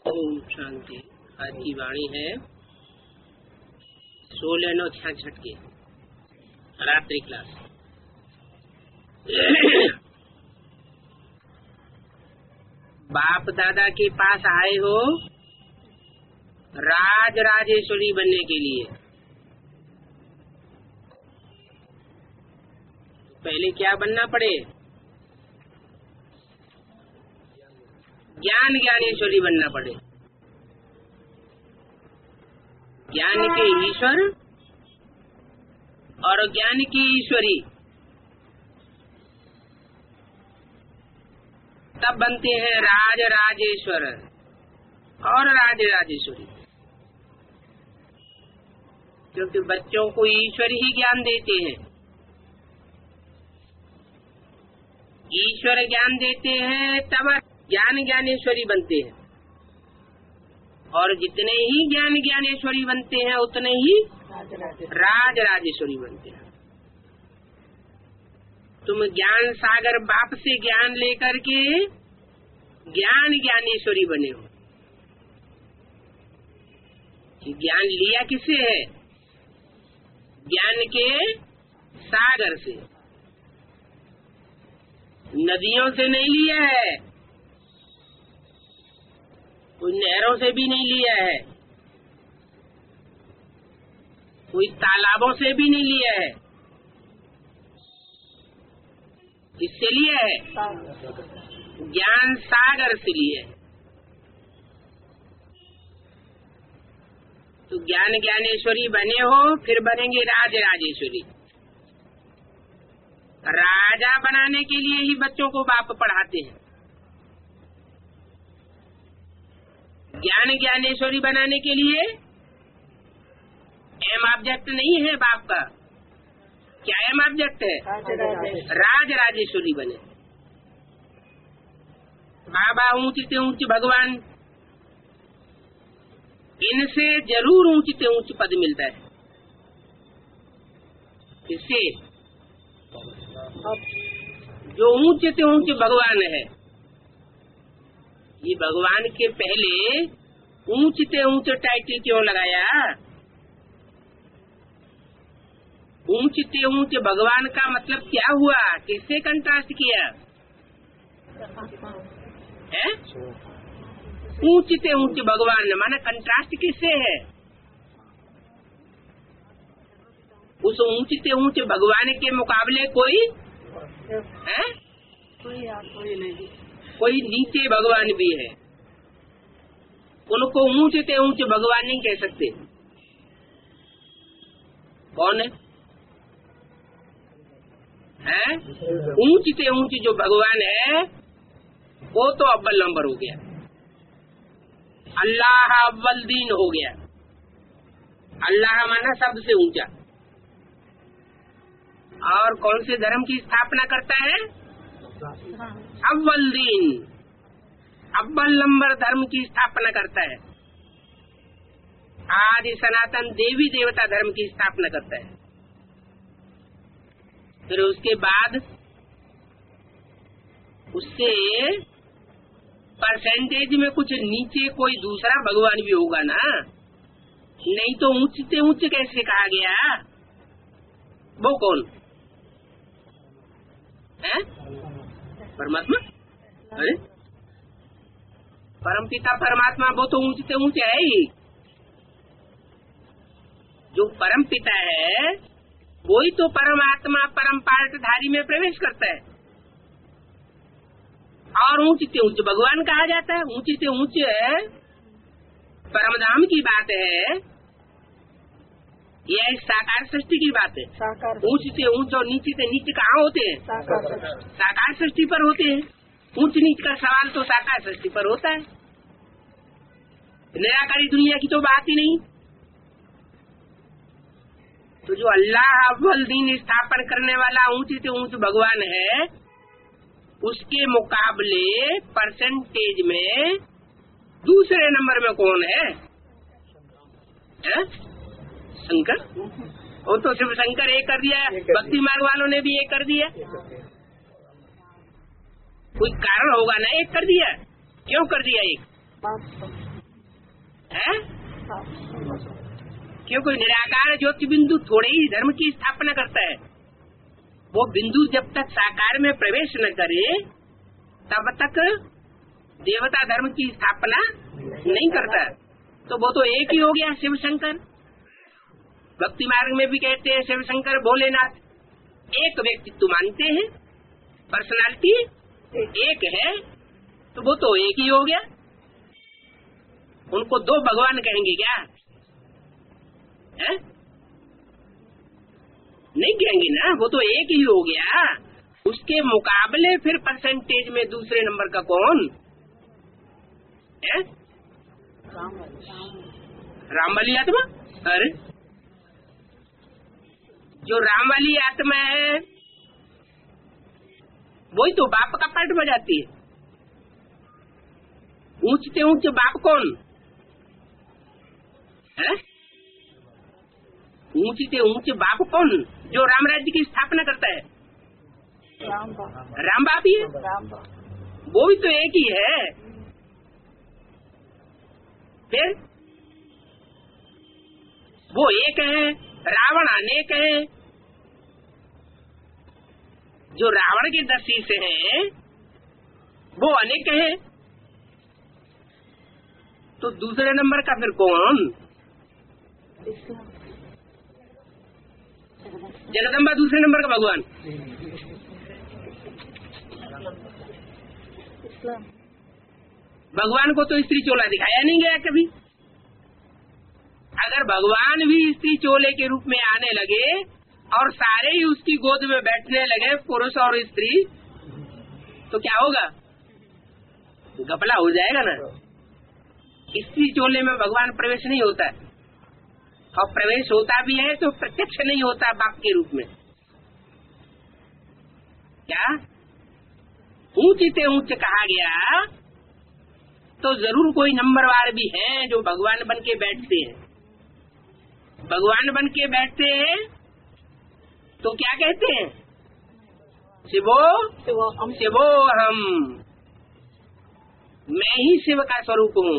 ओम शांति। आज की वाणी है 16/9/66 की रात्रि क्लास। बाप दादा के पास आए हो राज राजेश्वरी बनने के लिए। पहले क्या बनना पड़े? ज्ञान ज्ञानेश्वरी बनना पड़े। ज्ञान के ईश्वर और ज्ञान की ईश्वरी तब बनते हैं राज राजेश्वर और राज राजेश्वरी। क्योंकि बच्चों को ईश्वर ही ज्ञान देते हैं। ईश्वर ज्ञान देते हैं तब ज्ञान ज्ञानेश्वरी बनते हैं। और जितने ही ज्ञान ज्ञानेश्वरी बनते हैं उतने ही राज राजेश्वरी बनते हैं। तुम ज्ञान सागर बाप से ज्ञान लेकर के ज्ञान ज्ञानेश्वरी बने हो। ज्ञान लिया किससे है? ज्ञान के सागर से, नदियों से नहीं लिया है, कोई नहरों से भी नहीं लिया है, कोई तालाबों से भी नहीं लिया है। किससे लिया है? ज्ञान सागर से लिया है। तो ज्ञान ज्ञानेश्वरी बने हो, फिर बनेंगे राज राजेश्वरी। राजा बनाने के लिए ही बच्चों को बाप पढ़ाते हैं। ज्ञान ज्ञानेश्वरी बनाने के लिए एम ऑब्जेक्ट नहीं है बाप का। क्या एम ऑब्जेक्ट है? राज राजेश्वरी बने। बाबा ऊंचे से ऊंचे भगवान, इनसे जरूर ऊंचे से ऊंचे पद मिलता है। किससे? जो ऊंचे से ऊंचे भगवान है। ये भगवान के पहले ऊंचे से ऊंचे टाइटल क्यों लगाया? ऊंचे से ऊंचे भगवान का मतलब क्या हुआ? किससे कंट्रास्ट किया है? ऊंचे से ऊंचे भगवान माना कंट्रास्ट किससे है? उस ऊंचे से ऊंचे भगवान के मुकाबले कोई है? कोई नीचे भगवान भी है। उनको ऊंचे से ऊंचे भगवान नहीं कह सकते। कौन है? ऊंचे से ऊंचे जो भगवान है वो तो अव्वल नंबर हो गया। अल्लाह अव्वल दीन हो गया। अल्लाह माना सबसे ऊंचा। और कौन से धर्म की स्थापना करता है? अव्वल दीन, अव्वल नंबर धर्म की स्थापना करता है। आदि सनातन देवी देवता धर्म की स्थापना करता है। फिर उसके बाद उससे परसेंटेज में कुछ नीचे कोई दूसरा भगवान भी होगा ना। नहीं तो ऊंचे से ऊंचे कैसे कहा गया? वो कौन है? परमात्मा। अरे परमपिता परमात्मा वो तो ऊंचे से ऊंचे है ही। जो परम पिता है वही तो परमात्मा परम पार्टधारी में प्रवेश करता है। और ऊंचे से ऊंचे भगवान कहा जाता है। ऊंचे से ऊंचे परमधाम की बात है। यह साकार सृष्टि की बात है। ऊंच से ऊंच और नीचे से नीचे कहाँ होते हैं? साकार सृष्टि पर होते हैं। ऊंच नीच का सवाल तो साकार सृष्टि पर होता है। निराकारी दुनिया की तो बात ही नहीं। तो जो अल्लाह अव्वल दीन स्थापन करने वाला ऊंचे से ऊंच भगवान है, उसके मुकाबले परसेंटेज में दूसरे नंबर में कौन है? शंकर। वो तो सिर्फ शंकर एक कर दिया, भक्ति मार्ग वालों ने भी एक कर दिया। कोई कारण होगा ना एक कर दिया। क्यों कर दिया एक? है? क्योंकि निराकार ज्योति बिंदु थोड़े ही धर्म की स्थापना करता है। वो बिंदु जब तक साकार में प्रवेश न करे तब तक देवता धर्म की स्थापना नहीं करता। तो वो तो एक ही हो गया शिव शंकर। भक्ति मार्ग में भी कहते हैं शिव शंकर भोलेनाथ एक व्यक्तित्व मानते हैं, पर्सनालिटी एक है, तो वो तो एक ही हो गया। उनको दो भगवान कहेंगे क्या? है? नहीं कहेंगे ना, वो तो एक ही हो गया। उसके मुकाबले फिर परसेंटेज में दूसरे नंबर का कौन है? राम वाली आत्मा। अरे जो राम वाली आत्मा है वही तो बाप का पार्ट बजाती है। ऊंचते ऊंचे बाप कौन है? ऊंचते ऊंचे बाप कौन? जो राम राज्य की स्थापना करता है, राम बाप ही है। वो भी तो एक ही है। फिर वो एक है, रावण अनेक है। जो रावण के दृष्टि से है वो अनेक है। तो दूसरे नंबर का फिर कौन? जगदम्बा दूसरे नंबर का भगवान। भगवान को तो स्त्री चोला दिखाया नहीं गया कभी। अगर भगवान भी स्त्री चोले के रूप में आने लगे और सारे ही उसकी गोद में बैठने लगे, पुरुष और स्त्री, तो क्या होगा? घपला हो जाएगा ना। स्त्री चोले में भगवान प्रवेश नहीं होता है, और प्रवेश होता भी है तो प्रत्यक्ष नहीं होता बाप के रूप में। क्या ऊंचते ऊंच कहा गया तो जरूर कोई नंबरवार भी है जो भगवान बन के बैठते हैं। भगवान बन के बैठते हैं तो क्या कहते हैं? शिवो शिवो हम, मैं ही शिव का स्वरूप हूँ।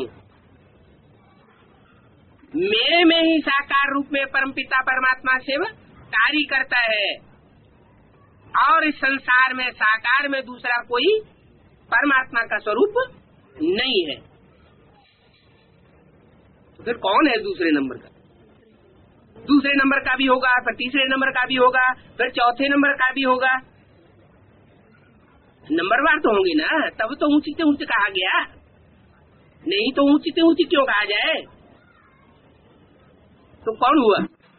मेरे में ही साकार रूप में परमपिता परमात्मा शिव कार्य करता है, और इस संसार में साकार में दूसरा कोई परमात्मा का स्वरूप नहीं है। तो फिर कौन है दूसरे नंबर का? दूसरे नंबर का भी होगा, फिर तीसरे नंबर का भी होगा, फिर चौथे नंबर का भी होगा। नंबरवार तो होंगे ना, तब तो ऊंची से ऊंची कहा गया। नहीं तो ऊंची से ऊंची क्यों कहा जाए? तो कौन हुआ?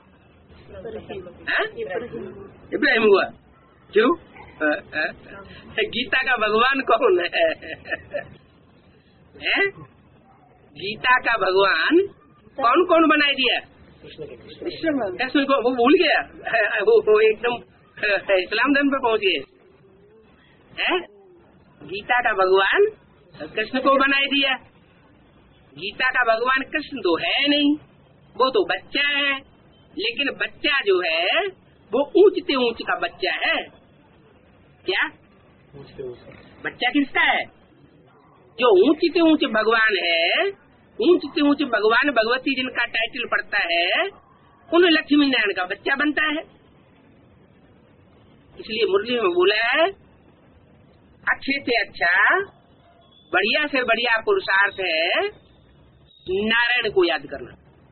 इब्राहिम हुआ। क्यों? गीता का भगवान कौन है? गीता का भगवान कौन कौन बनाए दिया? कृष्ण को। वो भूल गया, वो एकदम इस्लाम धर्म पे पहुंच गए। गीता का भगवान कृष्ण को बनाए दिया। गीता का भगवान कृष्ण तो है नहीं, वो तो बच्चा है। लेकिन बच्चा जो है वो ऊंचते ऊंच का बच्चा है। क्या बच्चा किसका है? जो ऊंचते ऊंच भगवान है, ऊंचते ऊंच भगवान भगवती जिनका टाइटल पड़ता है, उन लक्ष्मी नारायण का बच्चा बनता है। इसलिए मुरली में बोला है, अच्छे से अच्छा बढ़िया से बढ़िया पुरुषार्थ है नारायण को याद करना।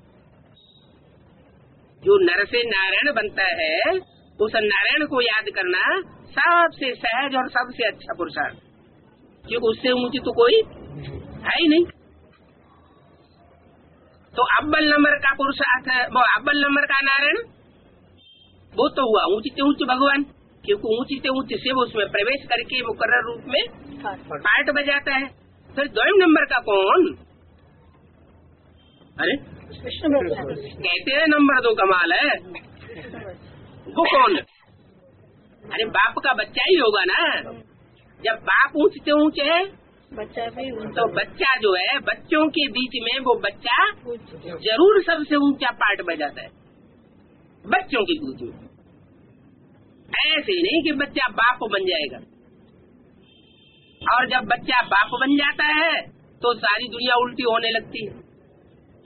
जो नर से नारायण बनता है उस नारायण को याद करना सबसे सहज और सबसे अच्छा पुरुषार्थ, क्योंकि उससे ऊंची तो कोई है ही नहीं। तो अव्वल नंबर का पुरुषार्थ, वो अव्वल नंबर का नारायण, वो तो हुआ ऊंची से ऊंच भगवान, क्योंकि ऊंची से ऊंच शिव उसमें प्रवेश करके मुकर्रर रूप में पार्ट बजाता है। फिर द्वयम नंबर का कौन? अरे कहते हैं नंबर 2 कमाल है, वो कौन? अरे बाप का बच्चा ही होगा ना। जब बाप ऊंच से ऊंच है बच्चा भी, तो बच्चा जो है बच्चों के बीच में वो बच्चा जरूर सबसे ऊंचा पार्ट बजाता है बच्चों के बीच में। ऐसे नहीं कि बच्चा बाप बन जाएगा, और जब बच्चा बाप बन जाता है तो सारी दुनिया उल्टी होने लगती है।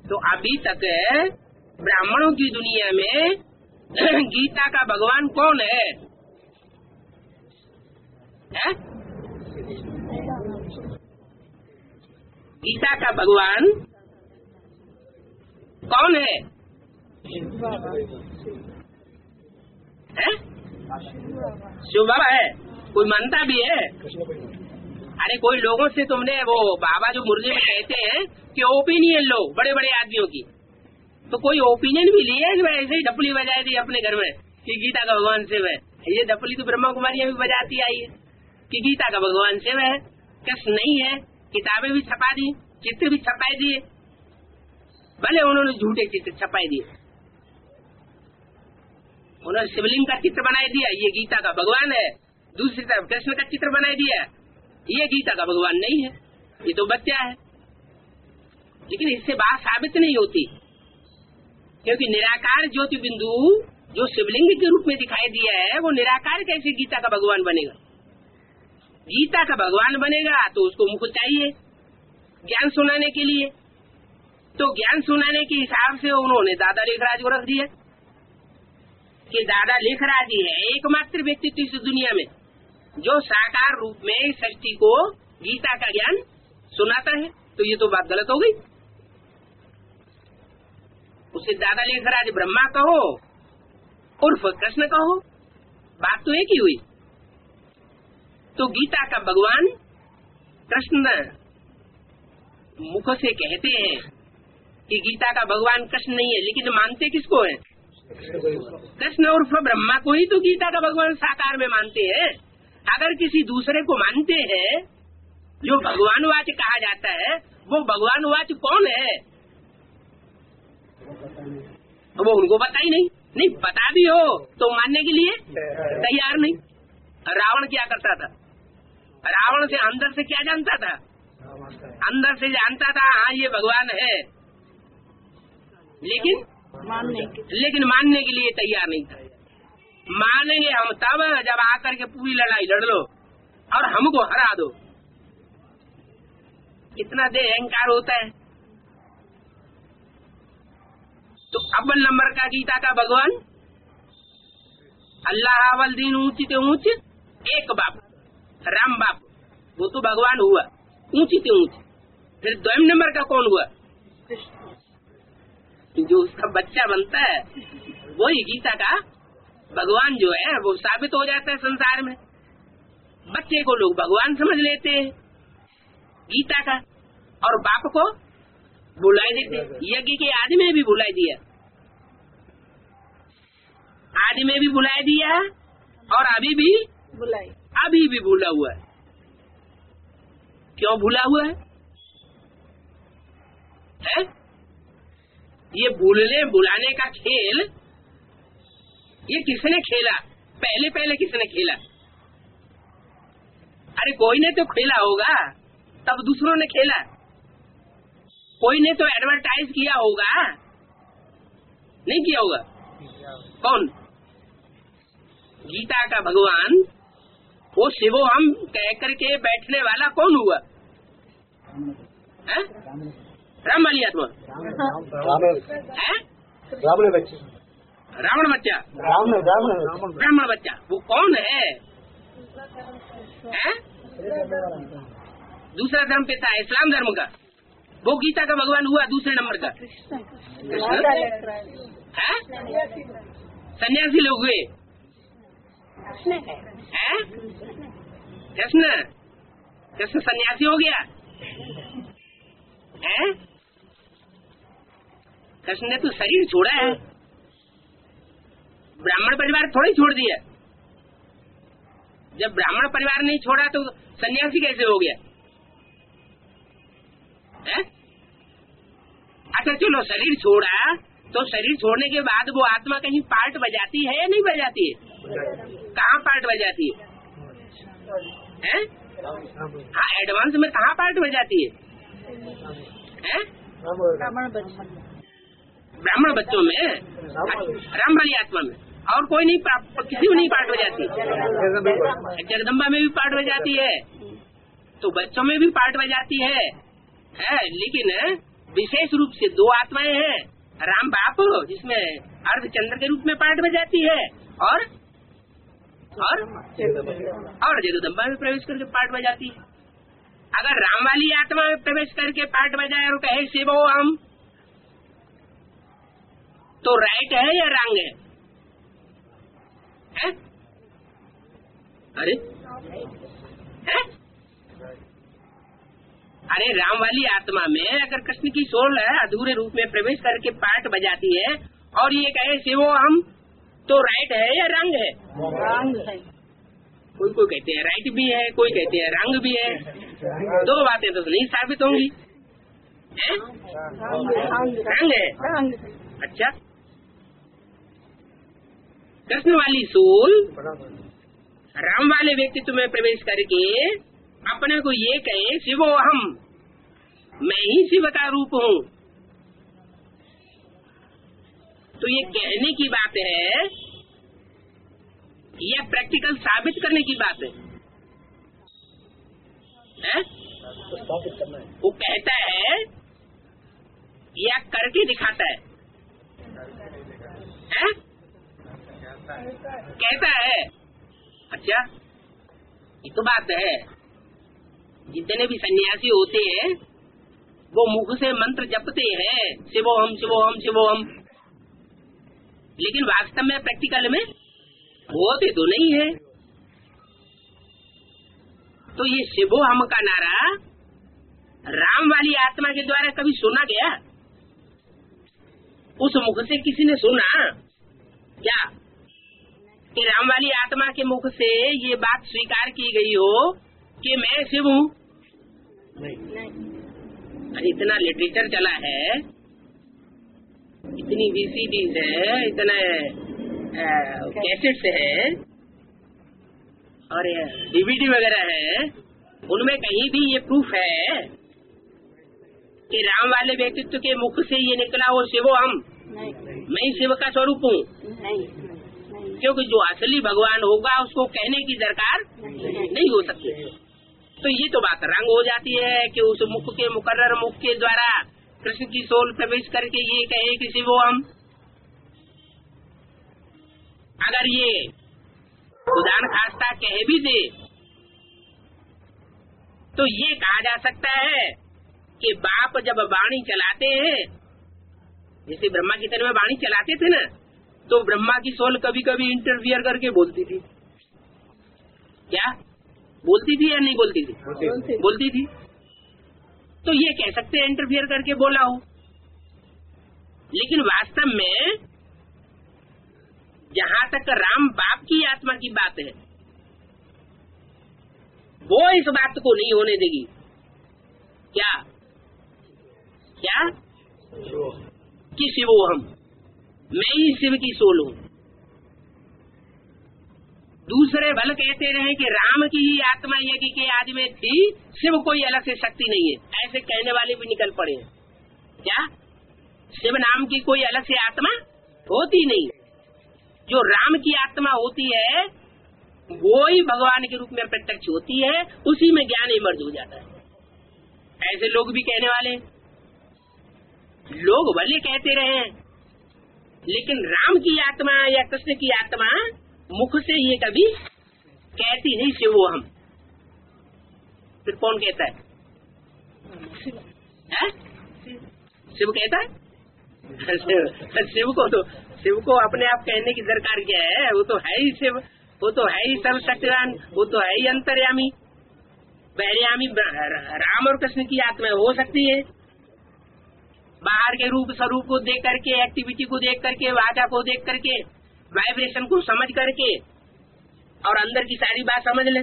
तो अभी तक ब्राह्मणों की दुनिया में गीता का भगवान कौन है? गीता का भगवान कौन है? शिव बाबा है? कोई मानता भी है? अरे कोई लोगों से तुमने वो बाबा जो मुर्गे में कहते हैं कि ओपिनियन लो बड़े बड़े आदमियों की, तो कोई ओपिनियन भी लिए कि ऐसे ही डपली बजाई दी अपने घर में कि गीता का भगवान शिव है? ये डपली तो ब्रह्मा कुमारियां भी बजाती आई है कि गीता का भगवान शिव है। कृष्ण नहीं है। किताबें भी छपा दी, चित्र भी छपाई दिए, भले उन्होंने झूठे चित्र छपाई दिए, उन्होंने शिवलिंग का चित्र बनाई दिया, ये गीता का भगवान है। दूसरी तरफ कृष्ण का चित्र बनाई दिया, ये गीता का भगवान नहीं है, ये तो बच्चा है। लेकिन इससे बात साबित नहीं होती, क्योंकि निराकार ज्योति बिंदु जो शिवलिंग के रूप में दिखाई दिया है, वो निराकार कैसे गीता का भगवान बनेगा? गीता का भगवान बनेगा तो उसको मुख चाहिए ज्ञान सुनाने के लिए। तो ज्ञान सुनाने के हिसाब से उन्होंने दादा लेखराज को रख दिया कि दादा लेखराज ही है एकमात्र व्यक्तित्व इस दुनिया में जो साकार रूप में सृष्टि को गीता का ज्ञान सुनाता है। तो ये तो बात गलत हो गई। उसे दादा लेखराज ब्रह्मा कहो उर्फ कृष्ण कहो, बात तो एक ही हुई। तो गीता का भगवान कृष्ण मुख से कहते हैं कि गीता का भगवान कृष्ण नहीं है, लेकिन मानते किसको है? कृष्ण उर्फ ब्रह्मा को ही तो गीता का भगवान साकार में मानते हैं। अगर किसी दूसरे को मानते हैं जो भगवानवाच कहा जाता है, वो भगवानवाच कौन है? वो उनको पता ही नहीं पता भी हो तो मानने के लिए तैयार नहीं। रावण क्या करता था? रावण से अंदर से क्या जानता था? अंदर से जानता था हाँ ये भगवान है, लेकिन मानने के लिए तैयार नहीं था। मानेंगे हम तब जब आकर के पूरी लड़ाई लड़ लो और हमको हरा दो। कितना दे अहंकार होता है। तो अव्वल नंबर का गीता का भगवान अल्लाह अव्वल दीन ऊंची ते ऊंच एक बाप राम बाप, वो तो भगवान हुआ ऊंची ते ऊंच। फिर द्वयम नंबर का कौन हुआ? जो उसका बच्चा बनता है वही गीता का भगवान जो है वो साबित हो जाता है संसार में। बच्चे को लोग भगवान समझ लेते हैं गीता का, और बाप को बुलाई देते। यज्ञ के आदि में भी बुलाई दिया, आदि में भी बुलाई दिया और अभी भी भूला हुआ है। क्यों भूला हुआ है? ये भूलने बुलाने का खेल ये किसने खेला? पहले किसने खेला? अरे कोई ने तो खेला होगा, तब दूसरों ने खेला। कोई ने तो एडवर्टाइज किया होगा, नहीं किया होगा? कौन? गीता का भगवान वो शिवो हम कह करके बैठने वाला कौन हुआ? राम वाली आत्मा रावण बच्चा ब्राह्मण बच्चा, वो कौन है? दूसरा धर्म पिता है इस्लाम धर्म का, वो गीता का भगवान हुआ दूसरे नंबर का। सन्यासी लोग हुए। कृष्ण सन्यासी हो गया है? कृष्ण ने तो शरीर छोड़ा है, ब्राह्मण परिवार थोड़ी छोड़ दिया। जब ब्राह्मण परिवार नहीं छोड़ा तो सन्यासी कैसे हो गया है? अच्छा चलो शरीर छोड़ा, तो शरीर छोड़ने के बाद वो आत्मा कहीं पार्ट बजाती है या नहीं बजाती है? कहाँ पार्ट बजाती है? हाँ एडवांस में कहाँ पार्ट बजाती है? ब्राह्मण बच्चों में, राम वाली आत्मा में, और कोई नहीं, किसी में नहीं पार्ट बजाती। जगदम्बा में भी पार्ट बजाती है, तो बच्चों में भी पार्ट बजाती है। लेकिन विशेष रूप से दो आत्माएं हैं, राम बाप जिसमें अर्धचंद्र के रूप में पाठ बजाती है और जगदम्बा में प्रवेश करके पाठ बजाती है। अगर राम वाली आत्मा में प्रवेश करके पाठ बजाए और कहे शिवो हम, तो राइट है या रंग है? अरे है? अरे राम वाली आत्मा में अगर कृष्ण की सोल है अधूरे रूप में प्रवेश करके पाठ बजाती है और ये कहे शिवो हम, तो राइट है या रंग है? रंग है। कोई कहते हैं राइट भी है, कोई कहते हैं रंग भी है। दो बातें तो नहीं साबित होंगी। रंग है। अच्छा, कृष्ण वाली सोल राम वाले व्यक्तित्व में प्रवेश करके अपने को ये कहे शिवो हम, मैं ही शिव का रूप हूँ, तो ये कहने की बात है या प्रैक्टिकल साबित करने की बात है? वो कहता है या करके दिखाता है? कहता है। अच्छा, ये तो बात है। जितने भी सन्यासी होते हैं वो मुख से मंत्र जपते हैं शिवो हम शिवो हम शिवो हम, लेकिन वास्तव में प्रैक्टिकल में होते तो नहीं है। तो ये शिवो हम का नारा राम वाली आत्मा के द्वारा कभी सुना गया? उस मुख से किसी ने सुना क्या कि राम वाली आत्मा के मुख से ये बात स्वीकार की गई हो कि मैं शिव हूँ? अरे इतना लिटरेचर चला है, इतनी VCDs है, इतने कैसेट्स है और DVD वगैरह है, उनमें कहीं भी ये प्रूफ है कि राम वाले व्यक्तित्व के मुख से ये निकला वो शिवो हम, मैं शिव का स्वरूप हूँ? क्योंकि जो असली भगवान होगा उसको कहने की दरकार नहीं हो सकती। तो ये तो बात रंग हो जाती है कि उस मुख के मुकर्रर मुख के द्वारा कृष्ण की सोल प्रवेश करके ये कहे कि शिवो हम। अगर ये खुदा न खास्ता कह भी दे तो ये कहा जा सकता है कि बाप जब वाणी चलाते हैं, जैसे ब्रह्मा की तरह वाणी चलाते थे ना, तो ब्रह्मा की सोल कभी कभी इंटरफियर करके बोलती थी। क्या बोलती थी या नहीं बोलती थी? बोलती थी। तो ये कह सकते हैं इंटरफियर करके बोला हो, लेकिन वास्तव में जहाँ तक राम बाप की आत्मा की बात है वो इस बात को नहीं होने देगी। क्या क्या कि शिवो हम, मैं ही शिव की सोल हूँ। दूसरे भले कहते रहे कि राम की ही आत्मा यज्ञ के आदि में थी, शिव कोई अलग से शक्ति नहीं है, ऐसे कहने वाले भी निकल पड़े हैं। क्या शिव नाम की कोई अलग से आत्मा होती नहीं? जो राम की आत्मा होती है वो ही भगवान के रूप में प्रत्यक्ष होती है, उसी में ज्ञान इमर्ज हो जाता है। ऐसे लोग भी कहने वाले लोग भले कहते रहे, लेकिन राम की आत्मा या कृष्ण की आत्मा मुख से ये कभी कहती नहीं शिवो हम। फिर कौन कहता है? शिव कहता है? शिव को अपने आप कहने की दरकार क्या है? वो तो है ही शिव, वो तो है ही सर्वशक्तिवान, वो तो है ही अंतर्यामी। बहिर्यामी राम और कृष्ण की आत्मा हो सकती है। बाहर के रूप स्वरूप को देख करके, एक्टिविटी को देख करके, वाचा को देख करके, वाइब्रेशन को समझ करके और अंदर की सारी बात समझ ले,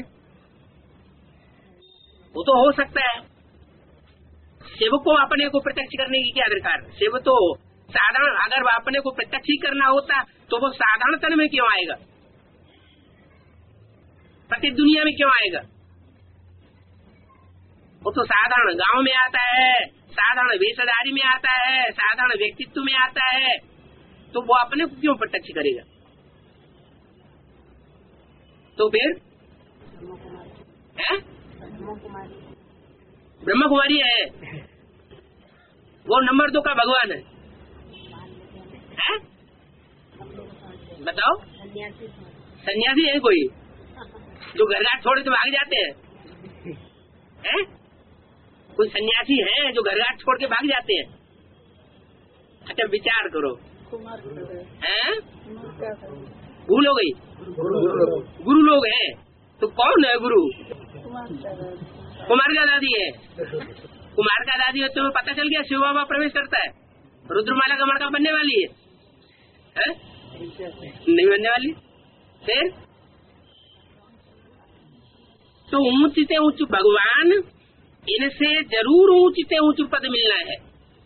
वो तो हो सकता है। शिव को अपने को प्रत्यक्ष करने की क्या दरकार? शिव तो साधारण, अगर वो अपने को प्रत्यक्ष ही करना होता तो वो साधारण तन में क्यों आएगा? प्रति दुनिया में क्यों आएगा? वो तो साधारण गांव में आता है, साधारण वेशधारी में आता है, साधारण व्यक्तित्व में आता है, तो वो अपने को क्यों प्रत्यक्ष करेगा? तो फिर ब्रह्म कुमारी है। वो नंबर 2 का भगवान है? बताओ, सन्यासी है कोई जो घर घाट छोड़ के भाग जाते हैं? कोई सन्यासी है जो घर घाट छोड़ के भाग जाते हैं? अच्छा विचार करो, भूल हो गई। गुरु लोग हैं तो कौन है गुरु? कुमार का दादी है। कुमार का दादी हो तुम्हें पता चल गया शिव बाबा प्रवेश करता है, रुद्रमाला का मड़का बनने वाली है? नहीं बनने वाली। फिर तो ऊंच से ऊंच भगवान, इनसे जरूर ऊंच से ऊंच पद मिलना है।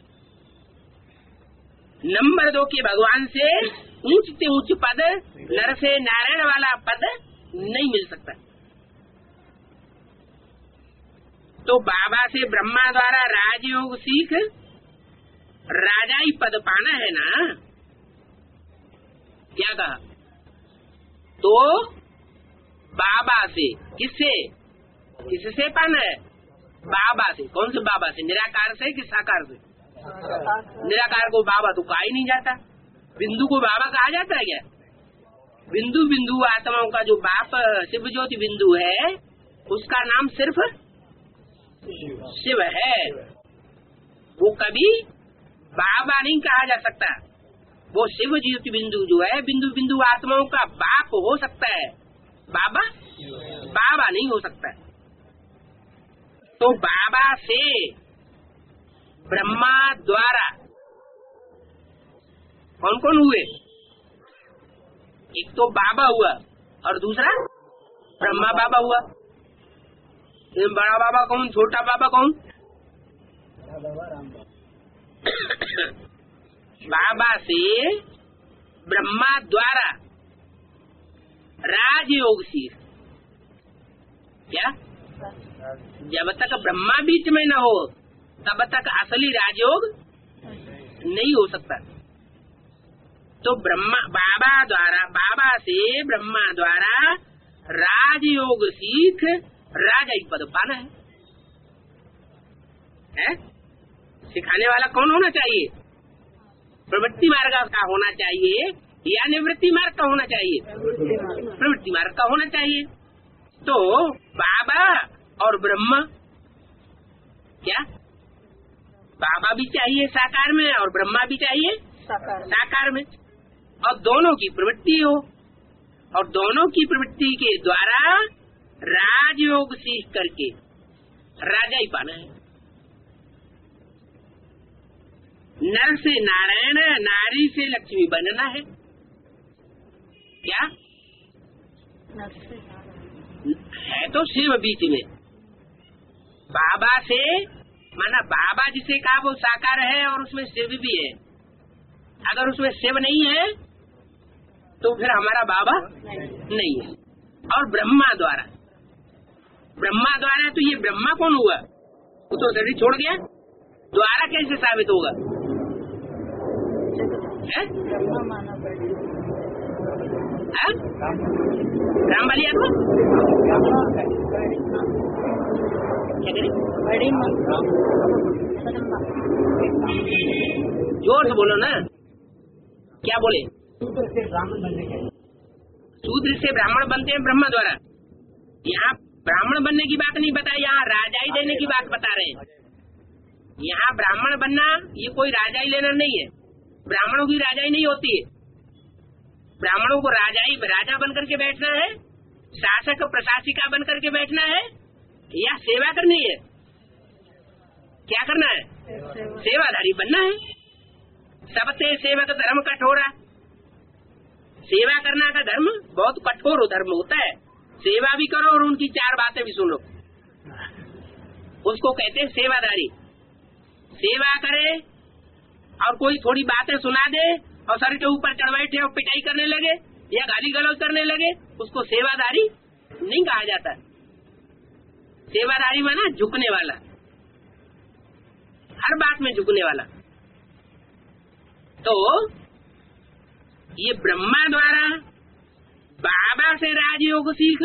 नंबर 2 के भगवान से ऊंच से ऊंच पद, नर से नारायण वाला पद नहीं मिल सकता। तो बाबा से ब्रह्मा द्वारा राजयोग सीख राजाई पद पाना है ना? क्या कहा? तो बाबा से, किससे पाना है? बाबा से। कौन से बाबा से? निराकार से कि साकार से? निराकार को बाबा तो कहा ही नहीं जाता। बिंदु को बाबा कहा जाता है क्या? बिंदु बिंदु आत्माओं का जो बाप शिव ज्योति बिंदु है, उसका नाम सिर्फ शिव है। वो कभी बाबा नहीं कहा जा सकता। वो शिव ज्योति बिंदु जो है, बिंदु बिंदु आत्माओं का बाप हो सकता है, बाबा नहीं हो सकता। तो बाबा से ब्रह्मा द्वारा कौन कौन हुए? एक तो बाबा हुआ और दूसरा ब्रह्मा बाबा हुआ। बड़ा बाबा कौन, छोटा बाबा कौन? बाबा से ब्रह्मा द्वारा राजयोग सीख। क्या? जब तक ब्रह्मा बीच में न हो तब तक असली राजयोग नहीं हो सकता। तो बाबा से ब्रह्मा द्वारा राजयोग सीख राजाई पद पाना है? सिखाने वाला कौन होना चाहिए? प्रवृत्ति मार्ग का होना चाहिए या निवृत्ति मार्ग का होना चाहिए? प्रवृत्ति मार्ग का होना चाहिए। तो बाबा और ब्रह्मा, क्या बाबा भी चाहिए साकार में और ब्रह्मा भी चाहिए साकार में, और दोनों की प्रवृत्ति हो, और दोनों की प्रवृत्ति के द्वारा राजयोग सीख करके राजा ही पाना है। नर से नारायण, नारी से लक्ष्मी बनना है। क्या है? तो शिव बीच में। बाबा से माना बाबा जिसे कहा वो साकार है और उसमें शिव भी है। अगर उसमें शिव नहीं है तो फिर हमारा बाबा नहीं है। और ब्रह्मा द्वारा तो ये ब्रह्मा कौन हुआ? वो तो शरीर छोड़ गया, द्वारा कैसे साबित होगा? राम बलिया को जोर से बोलो ना, क्या बोले? शूद्र से ब्राह्मण बनते हैं ब्रह्मा द्वारा। यहाँ ब्राह्मण बनने की बात नहीं बताई, यहाँ राजाई देने की बात बता रहे हैं। यहाँ ब्राह्मण बनना ये कोई राजाई लेना नहीं है। ब्राह्मणों की राजाई नहीं होती है। ब्राह्मणों को राजा बन करके बैठना है, शासक प्रशासिका बन करके बैठना है, या सेवा करनी है? क्या करना है? सेवाधारी बनना है। सबसे सेवक धर्म कठोरा। सेवा करना का धर्म बहुत कठोर धर्म होता है। सेवा भी करो और उनकी 4 बातें भी सुनो, उसको कहते हैं सेवाधारी। सेवा करे और कोई थोड़ी बातें सुना दे और सर के ऊपर चढ़ बैठे और पिटाई करने लगे या गाली गलौज करने लगे, उसको सेवाधारी नहीं कहा जाता। सेवाधारी माना झुकने वाला, हर बात में झुकने वाला। तो ये ब्रह्मा द्वारा बाबा से राजयोग सीख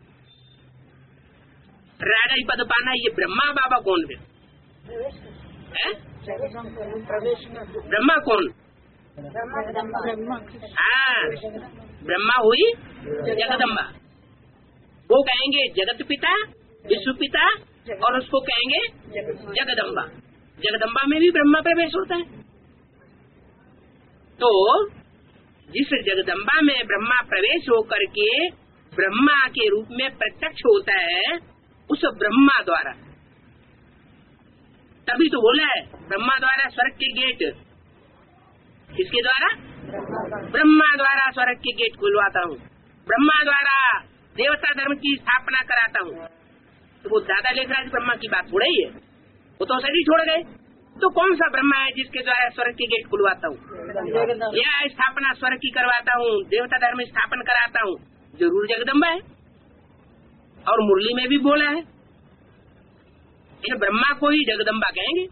राजा ही पद पाना, ये ब्रह्मा बाबा कौन है? है? ब्रह्मा कौन? हाँ, ब्रह्मा हुई जगदम्बा। वो कहेंगे जगत पिता, विश्व पिता, और उसको कहेंगे जगदम्बा। जगदम्बा में भी ब्रह्मा प्रवेश होता है। तो जिस जगदम्बा में ब्रह्मा प्रवेश होकर के ब्रह्मा के रूप में प्रत्यक्ष होता है, उस ब्रह्मा द्वारा, तभी तो बोला है ब्रह्मा द्वारा स्वर्ग के गेट। किसके द्वारा? ब्रह्मा द्वारा स्वर्ग के गेट खुलवाता हूँ, ब्रह्मा द्वारा देवता धर्म की स्थापना कराता हूँ। तो वो दादा लेखराज ब्रह्मा की बात थोड़ा ही है, वो तो शरीर छोड़ गए। तो कौन सा ब्रह्मा है जिसके द्वारा स्वर्ग के गेट खुलवाता हूँ या स्थापना स्वर्ग की करवाता हूँ, देवता धर्म स्थापन कराता हूँ? जरूर जगदम्बा है। और मुरली में भी बोला है, इन ब्रह्मा को ही जगदम्बा कहेंगे।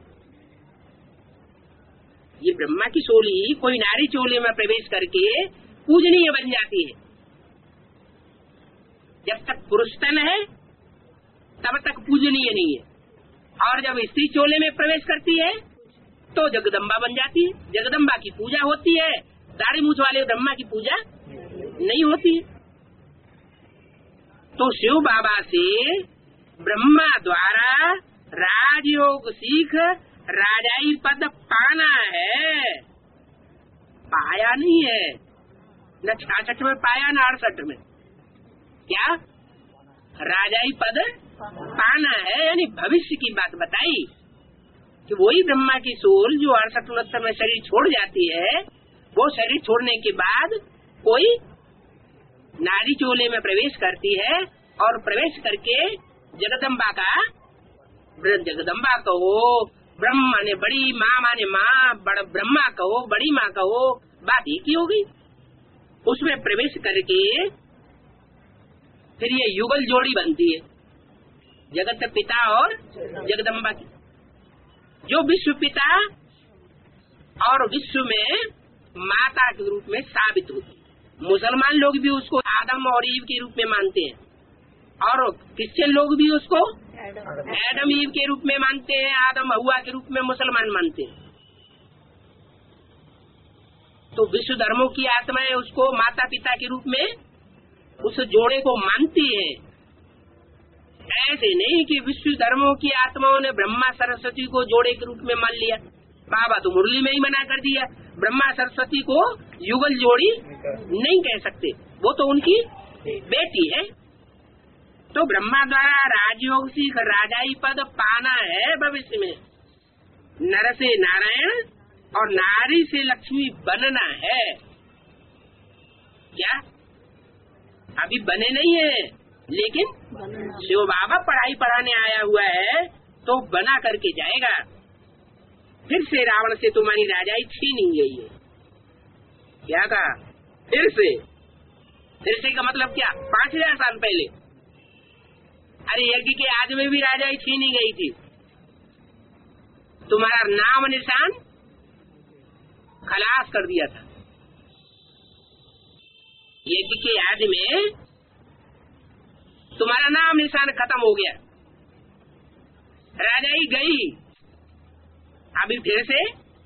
ये ब्रह्मा की सोली कोई नारी चोले में प्रवेश करके पूजनीय बन जाती है। जब तक पुरुष तन है तब तक पूजनीय नहीं है, और जब स्त्री चोले में प्रवेश करती है तो जगदम्बा बन जाती है। जगदम्बा की पूजा होती है, दाढ़ी मूछ वाले ब्रह्मा की पूजा नहीं होती है। तो शिव बाबा से ब्रह्मा द्वारा राजयोग सीख राजाई पद पाना है, पाया नहीं है। न 66 में पाया न 68 में। क्या राजाई पद पाना है, यानी भविष्य की बात बताई कि वही ब्रह्मा की सोल जो 68-69 में शरीर छोड़ जाती है, वो शरीर छोड़ने के बाद कोई नारी चोले में प्रवेश करती है, और प्रवेश करके जगदम्बा का, जगदम्बा कहो, ब्रह्मा माने बड़ी, माँ माने माँ, बड़ा ब्रह्मा कहो, बड़ी माँ कहो, बात एक ही होगी। उसमें प्रवेश करके फिर ये युगल जोड़ी बनती है जगत पिता और जगदम्बा की, जो विश्व पिता और विश्व में माता के रूप में साबित होती है। मुसलमान लोग भी उसको आदम और ईव के रूप में मानते हैं, और क्रिश्चियन लोग भी उसको एडम ईव के रूप में मानते हैं, आदम हवा के रूप में मुसलमान मानते हैं। तो विश्व धर्मों की आत्माएं उसको माता पिता के रूप में उस जोड़े को मानती है। ऐसे नहीं कि विश्व धर्मों की आत्माओं ने ब्रह्मा सरस्वती को जोड़े के रूप में मान लिया। बाबा तो मुरली में ही मना कर दिया, ब्रह्मा सरस्वती को युगल जोड़ी नहीं कह सकते, वो तो उनकी बेटी है। तो ब्रह्मा द्वारा राजयोग सीख राजाई पद पाना है भविष्य में, नर से नारायण और नारी से लक्ष्मी बनना है। क्या अभी बने नहीं है, लेकिन शिव बाबा पढ़ाई पढ़ाने आया हुआ है तो बना करके जाएगा। फिर से रावण से तुम्हारी राजाई छीनी गई है। क्या कहा? फिर से का मतलब क्या? 5000 साल पहले। अरे यज्ञ के आज में भी राजाई छीनी गई थी। तुम्हारा नाम निशान खलास कर दिया था। यज्ञ के आदि में तुम्हारा नाम निशान खत्म हो गया, राजाई गई। अभी फिर से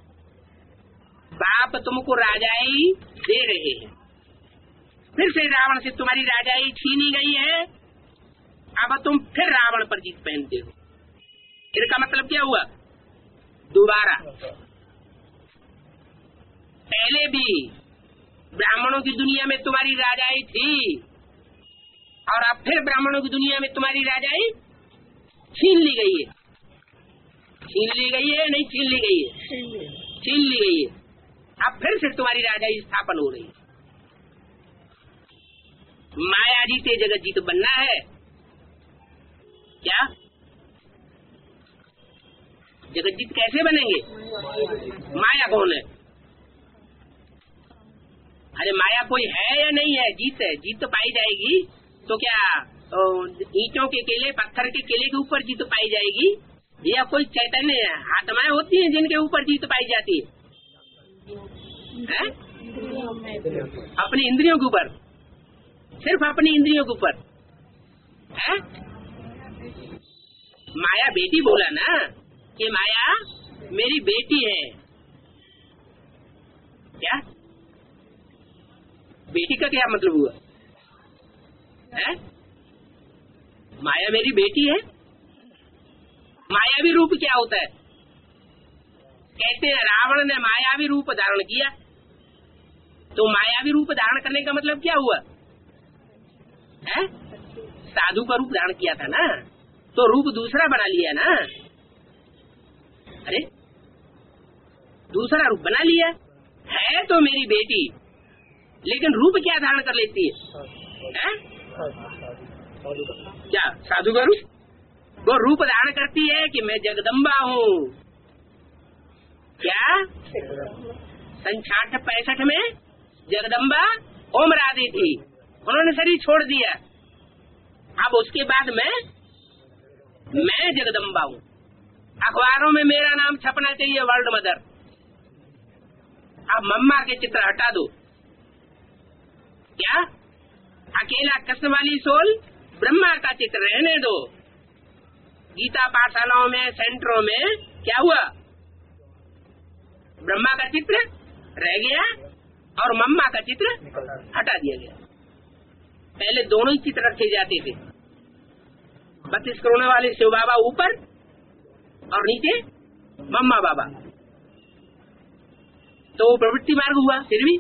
बाप तुमको राजाई दे रहे हैं। फिर से रावण से तुम्हारी राजाई छीनी गई है, अब तुम फिर रावण पर जीत पहनते हो। फिर का मतलब क्या हुआ? दोबारा। पहले भी ब्राह्मणों की दुनिया में तुम्हारी राजाई थी, और अब फिर ब्राह्मणों की दुनिया में तुम्हारी राजाई छीन ली गई है। छीन ली गई है, नहीं छीन ली गई है? छीन ली गई है। अब फिर से तुम्हारी राजाई स्थापन हो रही है। माया जीते जगत जीत बनना है। क्या जगत जीत कैसे बनेंगे? माया कौन है? अरे माया कोई है या नहीं है? जीत है, जीत तो पाई जाएगी। तो क्या ईंटों के केले, पत्थर के केले के ऊपर जीत पाई जाएगी, या कोई चैतन्य आत्माएं होती हैं जिनके ऊपर जीत पाई जाती है? अपनी इंद्रियों के ऊपर, सिर्फ अपनी इंद्रियों के ऊपर है। माया बेटी बोला ना कि माया मेरी बेटी है। क्या बेटी का क्या मतलब हुआ है? माया मेरी बेटी है। मायावी रूप क्या होता है? कहते हैं रावण ने मायावी रूप धारण किया। तो मायावी रूप धारण करने का मतलब क्या हुआ है? साधु का रूप धारण किया था ना, तो रूप दूसरा बना लिया ना। अरे दूसरा रूप बना लिया है तो मेरी बेटी, लेकिन रूप क्या धारण कर लेती है? क्या साधु का रूप? वो रूप धारण करती है कि मैं जगदम्बा हूँ। क्या 66 में जगदम्बा ओम राधी थी, उन्होंने शरीर छोड़ दिया। अब उसके बाद मैं जगदम्बा हूँ। अखबारों में मेरा नाम छपना चाहिए, वर्ल्ड मदर। अब मम्मा के चित्र हटा दो। क्या अकेला कृष्ण वाली सोल ब्रह्मा का चित्र रहने दो। गीता पाठशालाओं में, सेंटरों में क्या हुआ? ब्रह्मा का चित्र रह गया और मम्मा का चित्र हटा दिया गया। पहले दोनों ही चित्र रखे जाते थे। 32 करोड़ वाले शिव बाबा ऊपर और नीचे मम्मा बाबा। तो प्रवृत्ति मार्ग हुआ। फिर भी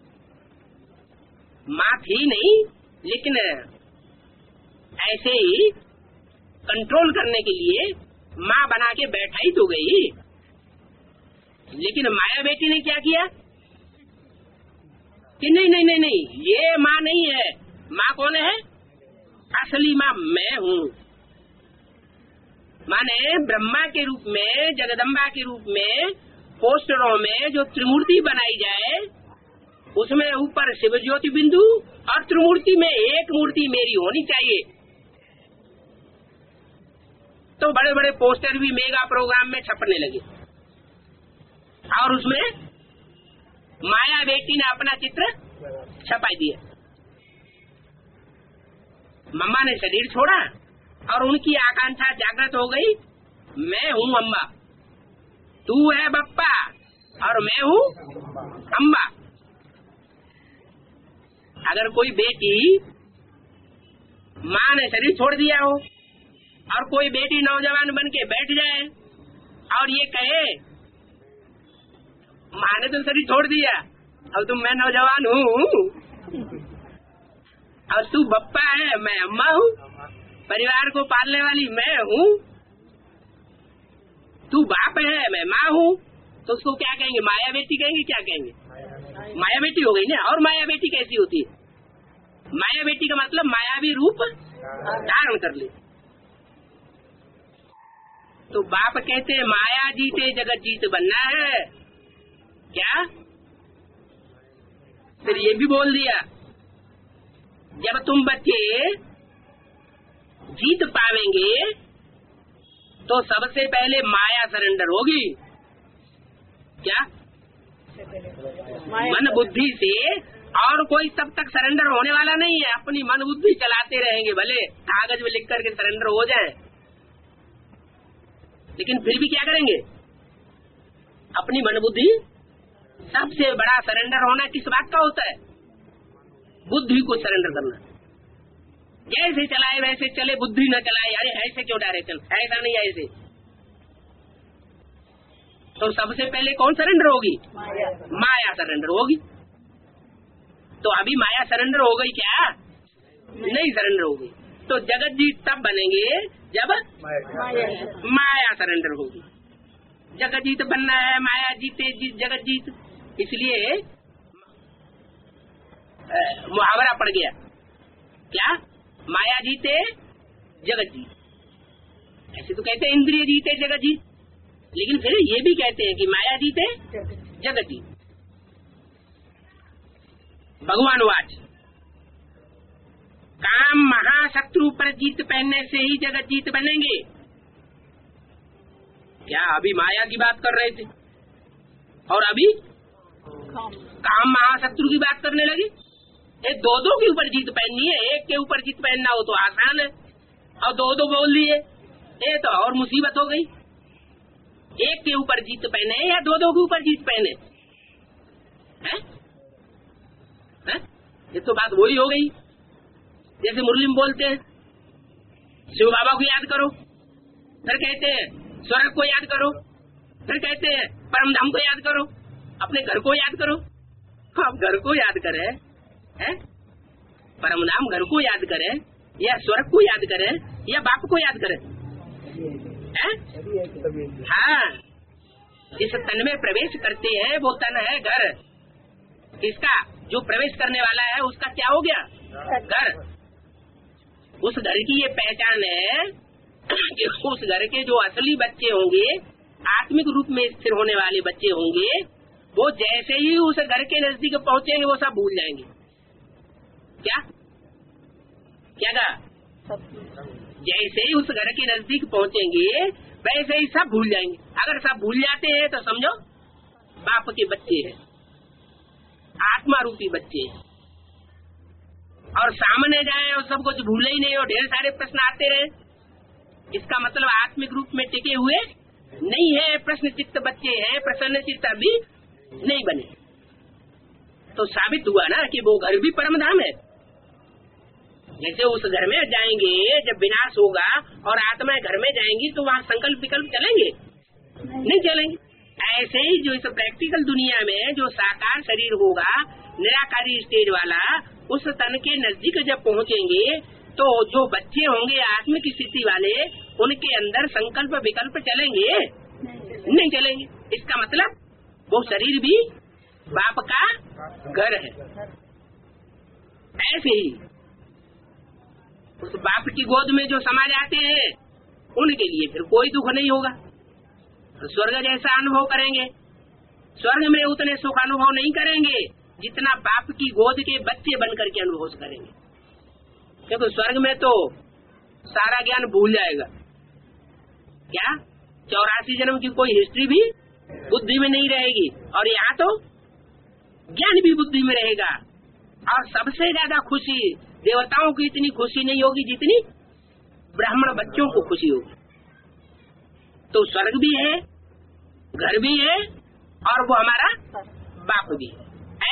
माँ थी नहीं, लेकिन ऐसे ही कंट्रोल करने के लिए माँ बना के बैठा ही तो गई। लेकिन माया बेटी ने क्या किया कि नहीं नहीं नहीं नहीं, ये माँ नहीं है। माँ कौन है? असली माँ मैं हूँ। माने ब्रह्मा के रूप में, जगदम्बा के रूप में पोस्टरों में जो त्रिमूर्ति बनाई जाए, उसमें ऊपर शिव ज्योति बिंदु और त्रिमूर्ति में एक मूर्ति मेरी होनी चाहिए। तो बड़े बड़े पोस्टर भी मेगा प्रोग्राम में छपने लगे और उसमें माया बेटी ने अपना चित्र छपाई दिया। मम्मा ने शरीर छोड़ा और उनकी आकांक्षा जागृत हो गई, मैं हूँ अम्बा, तू है बप्पा और मैं हूँ अम्बा। अगर कोई बेटी माँ ने शरीर छोड़ दिया हो और कोई बेटी नौजवान बन के बैठ जाए और ये कहे माँ ने तो शरीर छोड़ दिया, अब तुम मैं नौजवान हूँ और तू बप्पा है, मैं अम्मा हूँ, परिवार को पालने वाली मैं हूँ, तू बाप है, मैं माँ हूँ, तो उसको क्या कहेंगे? माया बेटी कहेंगे? क्या कहेंगे? माया बेटी हो गई ना। और माया बेटी कैसी होती है? माया बेटी का मतलब मायावी रूप धारण कर ले। तो बाप कहते हैं माया जीते जगत जीत बनना है। क्या? फिर ये भी बोल दिया, जब तुम बच्चे जीत पावेंगे तो सबसे पहले माया सरेंडर होगी। क्या? मन बुद्धि से और कोई तब तक सरेंडर होने वाला नहीं है। अपनी मन बुद्धि चलाते रहेंगे, भले कागज में लिख करके सरेंडर हो जाए, लेकिन फिर भी क्या करेंगे? अपनी मन बुद्धि। सबसे बड़ा सरेंडर होना किस बात का होता है? बुद्धि को सरेंडर करना। जैसे चलाए वैसे चले, बुद्धि न चलाए, अरे ऐसे क्यों डायरेक्शन, ऐसा नहीं ऐसे। तो सबसे पहले कौन सरेंडर होगी? माया सरेंडर होगी। तो अभी माया सरेंडर हो गई क्या? नहीं सरेंडर हो गई। तो जगत जीत तब बनेंगे जब माया सरेंडर होगी। जगत जीत बनना है, माया जीते जगत जीत। इसलिए मुहावरा पड़ गया, क्या? माया जीते जगत जीत। ऐसे तो कहते हैं इंद्रिय जीते जगत जीत, लेकिन फिर ये भी कहते हैं कि माया जीते जगत जीत। भगवान वाच, काम महाशत्रु पर जीत पहनने से ही जगत जीत बनेंगे। क्या अभी माया की बात कर रहे थे और अभी काम महाशत्रु की बात करने लगे? ये दो के ऊपर जीत पहननी है। एक के ऊपर जीत पहनना हो तो आसान है, और दो बोल दिए, ये तो और मुसीबत हो गई। एक के ऊपर जीत पहने या दो दो के ऊपर जीत पहने? हैं? ये तो बात वही हो गई जैसे मुरली में बोलते हैं शिव बाबा को याद करो, फिर कहते हैं स्वर्ग को याद करो, फिर कहते हैं परम धाम को याद करो, अपने घर को याद करो। आप घर को याद करें, परम धाम घर को याद करें या स्वर्ग को याद करें या बाप को याद करें? हाँ, जिस तन में प्रवेश करते हैं वो तन है घर। किसका? जो प्रवेश करने वाला है उसका क्या हो गया? घर। उस घर की ये पहचान है कि उस घर के जो असली बच्चे होंगे, आत्मिक रूप में स्थिर होने वाले बच्चे होंगे, वो जैसे ही उस घर के नजदीक पहुंचेंगे वो सब भूल जाएंगे। क्या क्या कहा? जैसे ही उस घर के नजदीक पहुंचेंगे वैसे ही सब भूल जाएंगे। अगर सब भूल जाते हैं तो समझो बाप के बच्चे हैं, आत्मा रूपी बच्चे हैं। और सामने जाए और सब कुछ भूले ही नहीं और ढेर सारे प्रश्न आते रहे, इसका मतलब आत्मिक रूप में टिके हुए नहीं है, प्रश्न चित्त बच्चे हैं, प्रसन्न चित्त अभी नहीं बने। तो साबित हुआ ना कि वो घर भी परम धाम है। जैसे उस घर में जाएंगे जब विनाश होगा और आत्माएं घर में जाएंगी तो वहाँ संकल्प विकल्प चलेंगे? नहीं चलेंगे। ऐसे ही जो इस प्रैक्टिकल दुनिया में जो साकार शरीर होगा, निराकारी स्टेज वाला, उस तन के नजदीक जब पहुँचेंगे तो जो बच्चे होंगे आत्मिक स्थिति वाले, उनके अंदर संकल्प विकल्प चलेंगे? नहीं चलेंगे। इसका मतलब वो शरीर भी बाप का घर है। ऐसे ही उस बाप की गोद में जो समा जाते हैं उनके लिए फिर कोई दुख नहीं होगा, स्वर्ग जैसा अनुभव करेंगे। स्वर्ग में उतने सुख अनुभव नहीं करेंगे जितना बाप की गोद के बच्चे बनकर के अनुभव करेंगे, क्योंकि स्वर्ग में तो सारा ज्ञान भूल जाएगा। क्या 84 जन्म की कोई हिस्ट्री भी बुद्धि में नहीं रहेगी, और यहाँ तो ज्ञान भी बुद्धि में रहेगा। और सबसे ज्यादा खुशी देवताओं की इतनी खुशी नहीं होगी जितनी ब्राह्मण बच्चों को खुशी होगी। तो स्वर्ग भी है, घर भी है, और वो हमारा बाप भी है।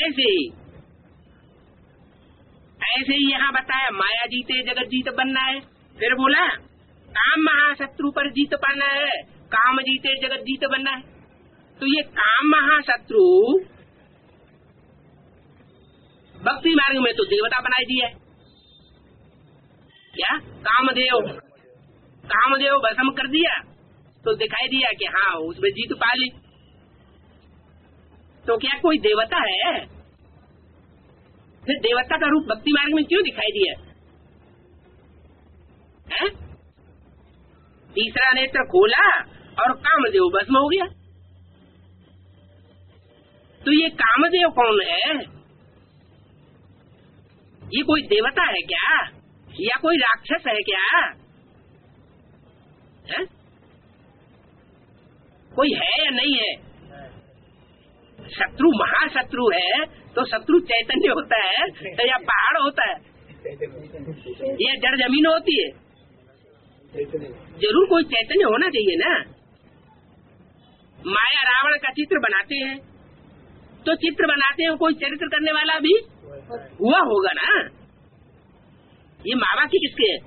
ऐसे ही यहाँ बताया माया जीते जगत जीत बनना है। फिर बोला काम महाशत्रु पर जीत पाना है, काम जीते जगत जीत बनना है। तो ये काम महाशत्रु भक्ति मार्ग में तो देवता बनाई दिया है। क्या कामदेव भस्म कर दिया तो दिखाई दिया कि हाँ उसमें जीत पा ली। तो क्या कोई देवता है? फिर देवता का रूप भक्ति मार्ग में क्यों दिखाई दिया है? तीसरा नेत्र खोला और कामदेव भस्म हो गया। तो ये कामदेव कौन है? ये कोई देवता है क्या, या कोई राक्षस है क्या? है? कोई है या नहीं है? शत्रु महाशत्रु है तो शत्रु चैतन्य होता है या पहाड़ होता है या जड़ जमीन होती है? जरूर कोई चैतन्य होना चाहिए ना। माया रावण का चित्र बनाते हैं तो चित्र बनाते हैं, कोई चरित्र करने वाला भी हुआ होगा ना। ये मावा के किसके है?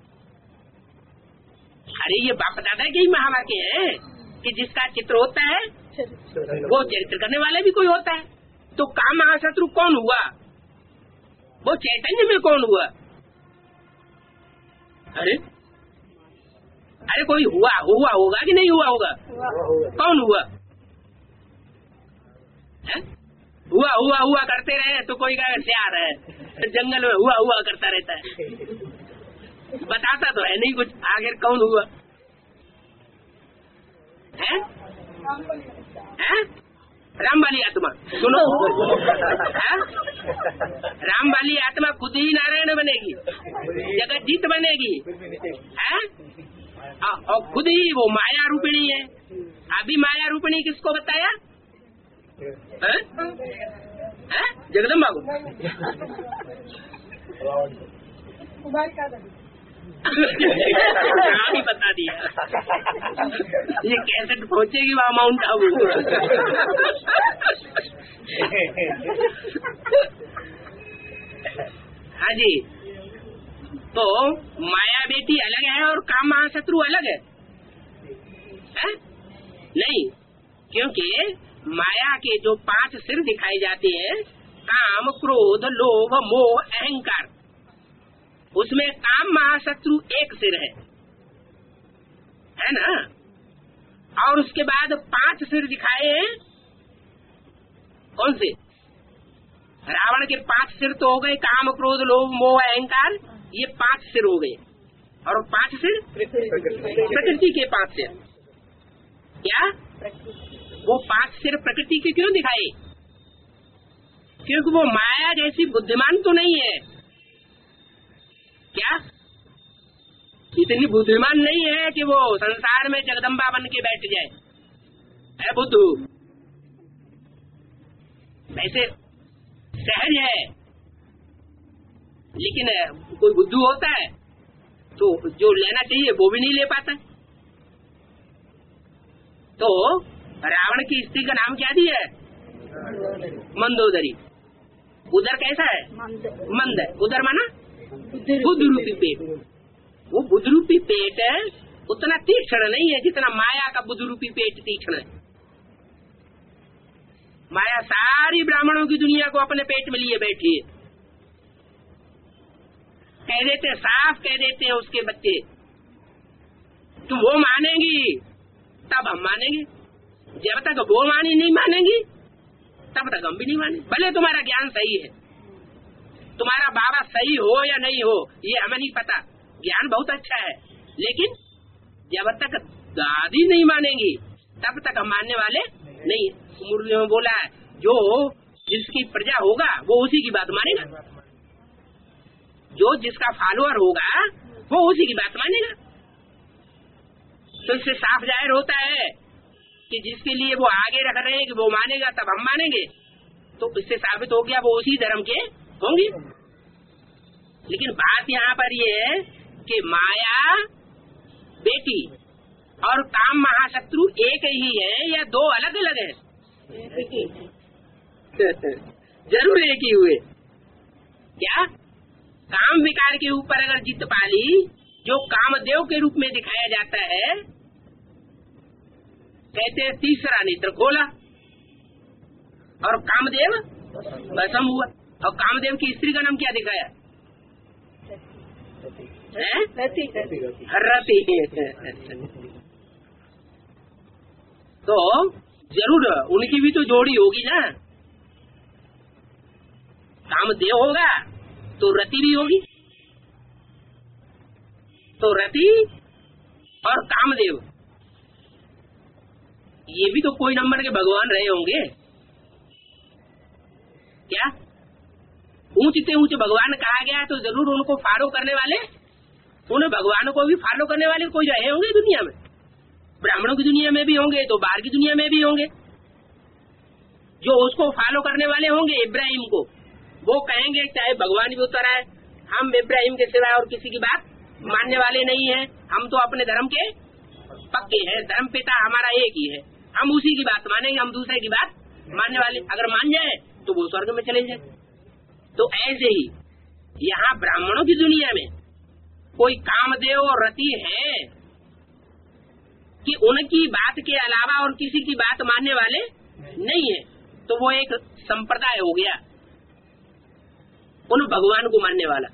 अरे ये बाप दादा के ही महावा के हैं कि जिसका चित्र होता है वो चरित्र करने वाला भी कोई होता है। तो काम महाशत्रु कौन हुआ? वो चैतन्य में कौन हुआ? अरे कोई हुआ होगा कि नहीं हुआ होगा? कौन हुआ? है? हुआ करते रहे तो कोई का श्यार है जंगल में हुआ करता रहता है, बताता तो है नहीं कुछ। आखिर कौन हुआ है? राम वाली आत्मा सुनो, राम वाली आत्मा खुद ही नारायण बनेगी, जगत जीत बनेगी है, और खुद ही वो माया रूपिणी है। अभी माया रूपिणी किसको बताया? जगदम्बा को। नाम ही बता दिया। ये कैसेट पहुंचेगी वहाँ माउंट आबू। हाँ जी, तो माया बेटी अलग है और काम महाशत्रु अलग है? नहीं, क्योंकि माया के जो 5 सिर दिखाए जाते हैं, काम, क्रोध, लोभ, मोह, अहंकार, उसमें काम महाशत्रु एक सिर है ना? और उसके बाद 5 सिर दिखाए हैं, कौन से? रावण के 5 सिर तो हो गए, काम, क्रोध, लोभ, मोह, अहंकार, ये 5 सिर हो गए। और 5 सिर प्रकृति के 5 सिर। क्या वो 5 सिर प्रकृति के क्यों दिखाए? क्योंकि वो माया जैसी बुद्धिमान तो नहीं है। क्या इतनी बुद्धिमान नहीं है कि वो संसार में जगदम्बा बन के बैठ जाए? है बुद्धू? वैसे सहज है, लेकिन कोई बुद्धू होता है तो जो लेना चाहिए वो भी नहीं ले पाता। तो रावण की स्त्री का नाम क्या दिया है? मंदोदरी। उदर कैसा है? मंद है। उदर माना बुद्ध रूपी पेट। वो बुद्ध रूपी पेट है, उतना तीक्ष्ण नहीं है जितना माया का बुद्ध रूपी पेट तीक्ष्ण है। माया सारी ब्राह्मणों की दुनिया को अपने पेट में लिए बैठी है। कह देते, साफ कह देते हैं उसके बच्चे, तुम वो मानेंगी तब हम मानेंगे, जब तक वो नहीं मानेंगी तब तक हम भी नहीं मानेंगे। भले तुम्हारा ज्ञान सही है, तुम्हारा बाबा सही हो या नहीं हो ये हमें नहीं पता, ज्ञान बहुत अच्छा है, लेकिन जब तक दादी नहीं मानेंगी तब तक हम मानने वाले नहीं। मुरली में बोला है, जो जिसकी प्रजा होगा वो उसी की बात मानेगा, जो जिसका फॉलोअर होगा वो उसी की बात मानेगा। तो इससे साफ जाहिर होता है कि जिसके लिए वो आगे रख रहे हैं कि वो मानेगा तब हम मानेंगे, तो इससे साबित हो गया वो उसी धर्म के होंगे। लेकिन बात यहाँ पर ये है कि माया बेटी और काम महाशत्रु एक ही है या दो अलग अलग है? जरूर एक ही हुए। क्या काम विकार के ऊपर अगर जित पाली, जो कामदेव के रूप में दिखाया जाता है, कहते हैं तीसरा नेत्र खोला और कामदेव भस्म हुआ। और कामदेव की स्त्री का नाम क्या दिखाया? रति। तो जरूर उनकी भी तो जोड़ी होगी ना। कामदेव होगा तो रति भी होगी। तो रति और कामदेव ये भी तो कोई नंबर के भगवान रहे होंगे। क्या ऊंचे ऊंचे भगवान कहा गया तो जरूर उनको फॉलो करने वाले, उन भगवानों को भी फॉलो करने वाले कोई रहे होंगे दुनिया में। ब्राह्मणों की दुनिया में भी होंगे तो बाहर की दुनिया में भी होंगे। जो उसको फॉलो करने वाले होंगे इब्राहिम को, वो कहेंगे चाहे भगवान भी उतर आए, हम इब्राहिम के सिवाय और किसी की बात मानने वाले नहीं है, हम तो अपने धर्म के पक्के हैं, धर्म पिता हमारा एक ही है, हम उसी की बात मानेंगे, हम दूसरे की बात मानने वाले अगर मान जाए तो वो स्वर्ग में चले जाए। तो ऐसे ही यहाँ ब्राह्मणों की दुनिया में कोई कामदेव और रति है कि उनकी बात के अलावा और किसी की बात मानने वाले नहीं है, तो वो एक संप्रदाय हो गया उन भगवान को मानने वाला।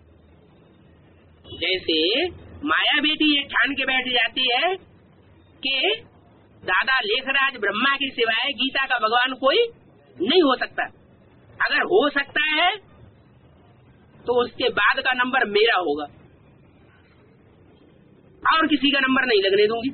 जैसे माया बेटी ये ठान के बैठ जाती है कि दादा लेखराज ब्रह्मा के सिवाय गीता का भगवान कोई नहीं हो सकता, अगर हो सकता है तो उसके बाद का नंबर मेरा होगा और किसी का नंबर नहीं लगने दूंगी।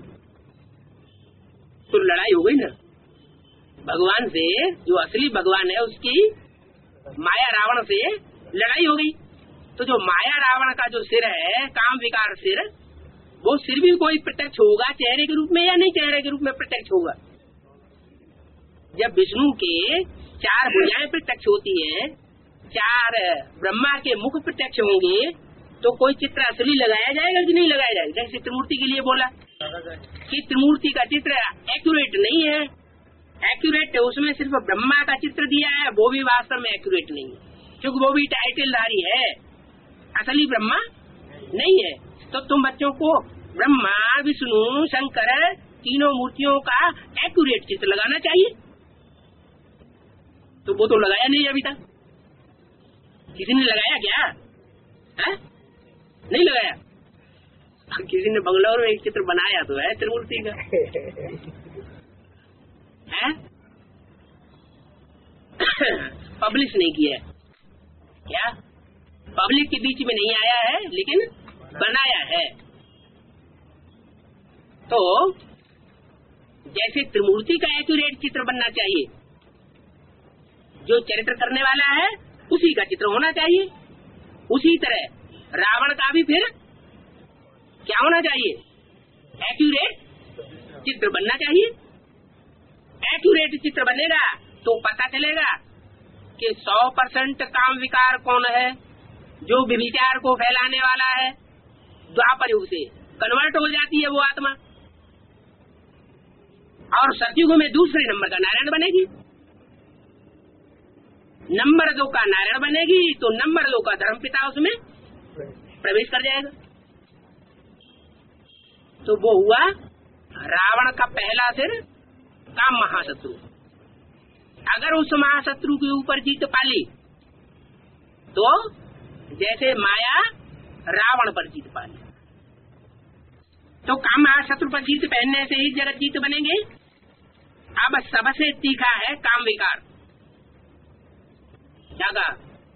तो लड़ाई हो गई ना भगवान से, जो असली भगवान है उसकी माया रावण से लड़ाई हो गई। तो जो माया रावण का जो सिर है, काम विकार सिर, वो सिर भी कोई प्रत्यक्ष होगा चेहरे के रूप में या नहीं चेहरे के रूप में प्रत्यक्ष होगा? जब विष्णु के 4 भुजाएं प्रत्यक्ष होती हैं, 4 ब्रह्मा के मुख प्रत्यक्ष होंगे, तो कोई चित्र असली लगाया जाएगा कि नहीं लगाया जाएगा? जैसे त्रिमूर्ति के लिए बोला कि त्रिमूर्ति का चित्र एक्यूरेट नहीं है, एक्यूरेट है उसमें सिर्फ ब्रह्मा का चित्र दिया है, वो भी वास्तव में एक्यूरेट नहीं है, क्योंकि वो भी टाइटलधारी है, असली ब्रह्मा नहीं है। तो तुम बच्चों को ब्रह्मा विष्णु शंकर तीनों मूर्तियों का एक्यूरेट चित्र लगाना चाहिए। तो वो तो लगाया नहीं अभी तक। किसी ने लगाया क्या? है? नहीं लगाया। किसी ने बंगलौर में एक चित्र बनाया तो है त्रिमूर्ति का, है? पब्लिश नहीं किया क्या? पब्लिक के बीच में नहीं आया है, लेकिन बनाया है। तो जैसे त्रिमूर्ति का एक्यूरेट चित्र बनना चाहिए, जो चरित्र करने वाला है उसी का चित्र होना चाहिए, उसी तरह रावण का भी फिर क्या होना चाहिए? एक्यूरेट चित्र बनना चाहिए। एक्यूरेट चित्र बनेगा तो पता चलेगा कि 100% काम विकार कौन है, जो विचार को फैलाने वाला है। द्वापर युग से कन्वर्ट हो जाती है वो आत्मा, और सतयुग में दूसरे नंबर का नारायण बनेगी। नंबर 2 का नारायण बनेगी तो नंबर 2 का धर्मपिता उसमें प्रवेश कर जाएगा। तो वो हुआ रावण का पहला सिर का महाशत्रु। अगर उस महाशत्रु के ऊपर जीत पाली तो जैसे माया रावण पर जीत पाली, तो काम महाशत्रु पर जीत पहनने से ही जगत जीत बनेंगे। अब सबसे तीखा है काम विकार। क्या कहा?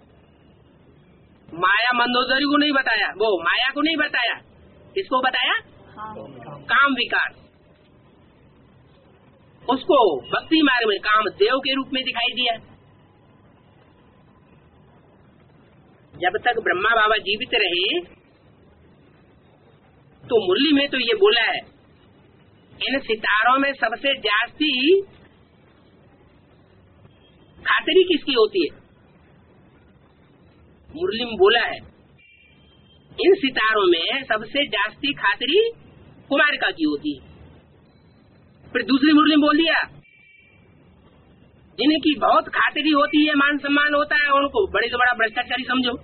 माया मंदोदरी को नहीं बताया, वो माया को नहीं बताया, किसको बताया? काम विकार। उसको भक्ति मार्ग में काम देव के रूप में दिखाई दिया। जब तक ब्रह्मा बाबा जीवित रहे तो मुरली में तो ये बोला है, इन सितारों में सबसे जास्ती खातिरी किसकी होती है? मुरली में बोला है, इन सितारों में सबसे जास्ती खातिरी कुमारिका की होती है। फिर दूसरी मुरली में बोल दिया, जिनकी बहुत खातिरी होती है, मान सम्मान होता है, उनको बड़े से बड़ा भ्रष्टाचारी समझो।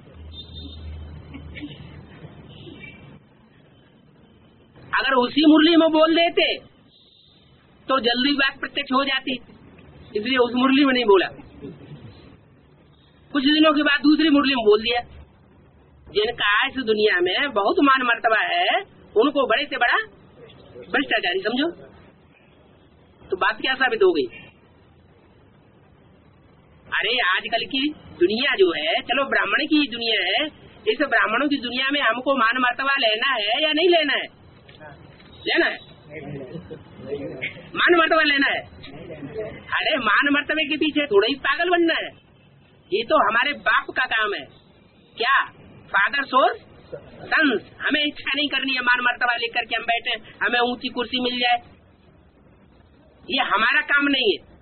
अगर उसी मुरली में बोल देते तो जल्दी बात प्रत्यक्ष हो जाती, इसलिए उस मुरली में नहीं बोला। कुछ दिनों के बाद दूसरी मुरली में बोल दिया, जिनका इस दुनिया में बहुत मान मर्तबा है, उनको बड़े से बड़ा भ्रष्टाचारी समझो। तो बात क्या साबित हो गई? अरे आजकल की दुनिया जो है, चलो ब्राह्मण की दुनिया है, इस ब्राह्मणों की दुनिया में हमको मान मर्तबा लेना है या नहीं लेना है? लेना है। मान मर्तबा लेना है। अरे मान मर्तबे के पीछे थोड़ा ही पागल बनना है, ये तो हमारे बाप का काम है। क्या? Father source sons. हमें इच्छा नहीं करनी है मान मर्तबा लेकर के हम बैठे, हमें ऊंची कुर्सी मिल जाए, ये हमारा काम नहीं है।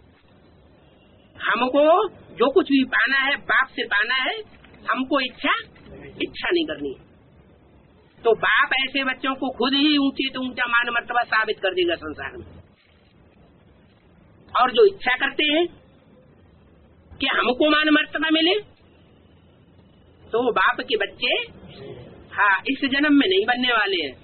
हमको जो कुछ भी पाना है बाप से पाना है, हमको इच्छा नहीं करनी है। तो बाप ऐसे बच्चों को खुद ही ऊंचे तो ऊंचा मान मर्तबा साबित कर देगा संसार में। और जो इच्छा करते हैं कि हमको मान मर्तबा मिले, तो वो बाप के बच्चे इस जन्म में नहीं बनने वाले हैं।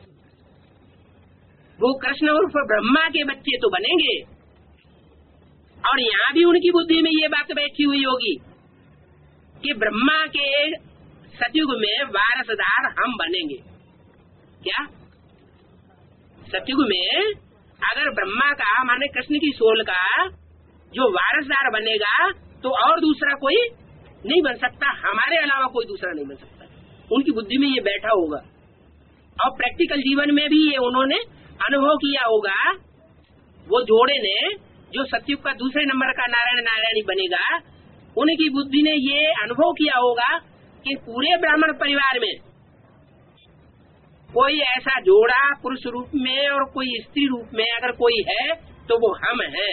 वो कृष्ण उर्फ ब्रह्मा के बच्चे तो बनेंगे, और यहाँ भी उनकी बुद्धि में ये बात बैठी हुई होगी कि ब्रह्मा के सतयुग में वारसदार हम बनेंगे। क्या? सतयुग में अगर ब्रह्मा का माने कृष्ण की सोल का जो वारसदार बनेगा तो और दूसरा कोई नहीं बन सकता, हमारे अलावा कोई दूसरा नहीं बन सकता। उनकी बुद्धि में ये बैठा होगा, और प्रैक्टिकल जीवन में भी ये उन्होंने अनुभव किया होगा। वो जोड़े ने जो सतयुग का दूसरे नंबर का नारायण नारायणी बनेगा, उनकी बुद्धि ने ये अनुभव किया होगा कि पूरे ब्राह्मण परिवार में कोई ऐसा जोड़ा पुरुष रूप में और कोई स्त्री रूप में अगर कोई है तो वो हम हैं।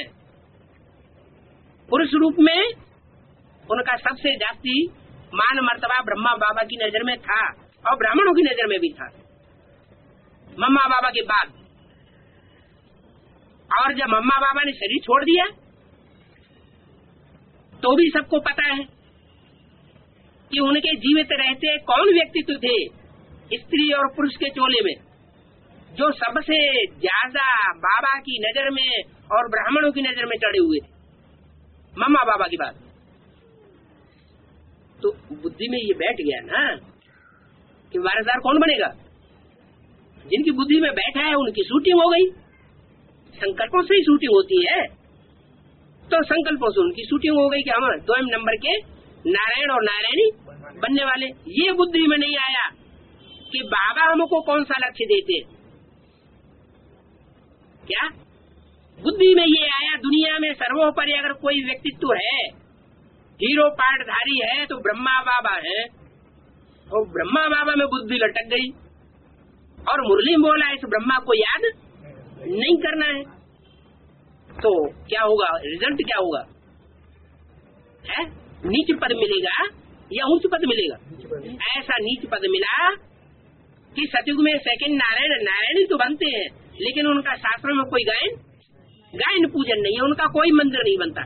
पुरुष रूप में उनका सबसे जास्ती मान मर्तबा ब्रह्मा बाबा की नजर में था, और ब्राह्मणों की नजर में भी था, मम्मा बाबा के बाद। और जब मम्मा बाबा ने शरीर छोड़ दिया तो भी सबको पता है कि उनके जीवित रहते कौन व्यक्तित्व थे स्त्री और पुरुष के चोले में जो सबसे ज्यादा बाबा की नजर में और ब्राह्मणों की नजर में चढ़े हुए थे, मम्मा बाबा की बात। तो बुद्धि में ये बैठ गया ना कि वारसदार कौन बनेगा। जिनकी बुद्धि में बैठा है उनकी शूटिंग हो गई। संकल्पों से ही शूटिंग होती है, तो संकल्पों से उनकी शूटिंग हो गई कि हम 2 नंबर के नारायण और नारायणी बनने वाले। ये बुद्धि में नहीं आया कि बाबा हमको कौन सा लक्ष्य देते। क्या बुद्धि में ये आया, दुनिया में सर्वोपरि अगर कोई व्यक्तित्व है, हीरो पाठधारी है, तो ब्रह्मा बाबा है। और ब्रह्मा बाबा में बुद्धि लटक गई और मुरली बोला इस ब्रह्मा को याद नहीं करना है, तो क्या होगा, रिजल्ट क्या होगा है? नीच पद मिलेगा या उच्च पद मिलेगा? ऐसा नीच पद मिला कि सतयुग में सेकंड नारायण ही तो बनते हैं, लेकिन उनका शास्त्रों में कोई गायन पूजन नहीं है, उनका कोई मंदिर नहीं बनता।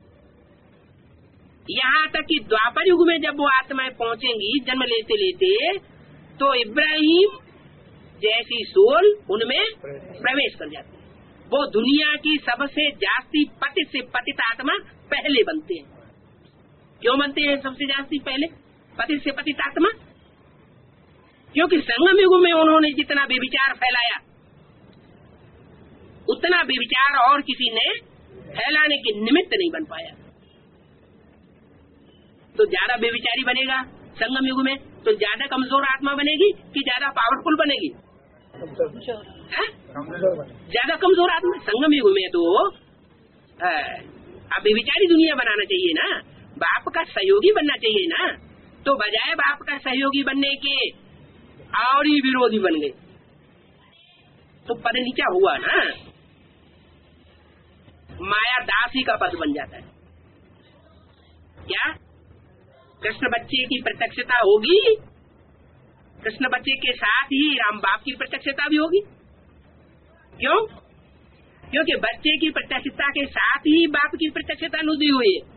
यहाँ तक कि द्वापर युग में जब वो आत्माएं पहुंचेंगी जन्म लेते लेते, तो इब्राहिम जैसी सोल उनमें प्रवेश कर जाती है। वो दुनिया की सबसे जास्ती पतित से पतित आत्मा पहले बनते हैं। क्यों बनते हैं सबसे जास्ती पहले पतित से पतित आत्मा? क्योंकि संगम युग में उन्होंने जितना बेविचार फैलाया उतना बेविचार और किसी ने फैलाने के निमित्त नहीं बन पाया। तो ज्यादा बेविचारी बनेगा संगम युग में तो ज्यादा कमजोर आत्मा बनेगी कि ज्यादा पावरफुल बनेगी? ज्यादा कमजोर आत्मा। संगम युग में तो अब बेविचारी दुनिया बनाना चाहिए ना, बाप का सहयोगी बनना चाहिए ना, तो बजाय बाप का सहयोगी बनने के और ही विरोधी बन गए, तो पद नीचा हुआ ना, माया दासी का पद बन जाता है। क्या कृष्ण बच्चे की प्रत्यक्षता होगी? कृष्ण बच्चे के साथ ही राम बाप की प्रत्यक्षता भी होगी। क्यों? क्योंकि बच्चे की प्रत्यक्षता के साथ ही बाप की प्रत्यक्षता नुदी हुई है।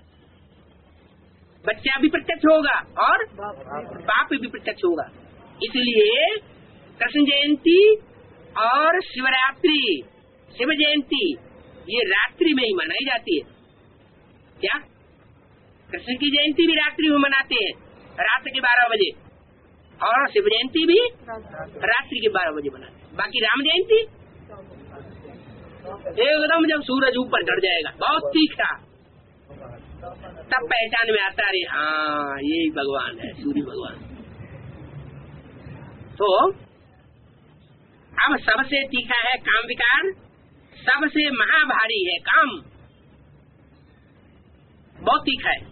बच्चा भी प्रत्यक्ष होगा और बाप भी प्रत्यक्ष होगा। इसलिए कृष्ण जयंती और शिवरात्रि, शिव जयंती ये रात्रि में ही मनाई जाती है। क्या कृष्ण की जयंती भी रात्रि में मनाते हैं, रात के 12 बजे, और शिव जयंती भी रात्रि के 12 बजे मनाते हैं। बाकी राम जयंती एकदम जब सूरज ऊपर चढ़ जाएगा बहुत तीखा, तब पहचान में आता है हाँ यही भगवान है, सूर्य भगवान। तो अब सबसे तीखा है काम विकार, सबसे महाभारी है काम, बहुत तीखा है।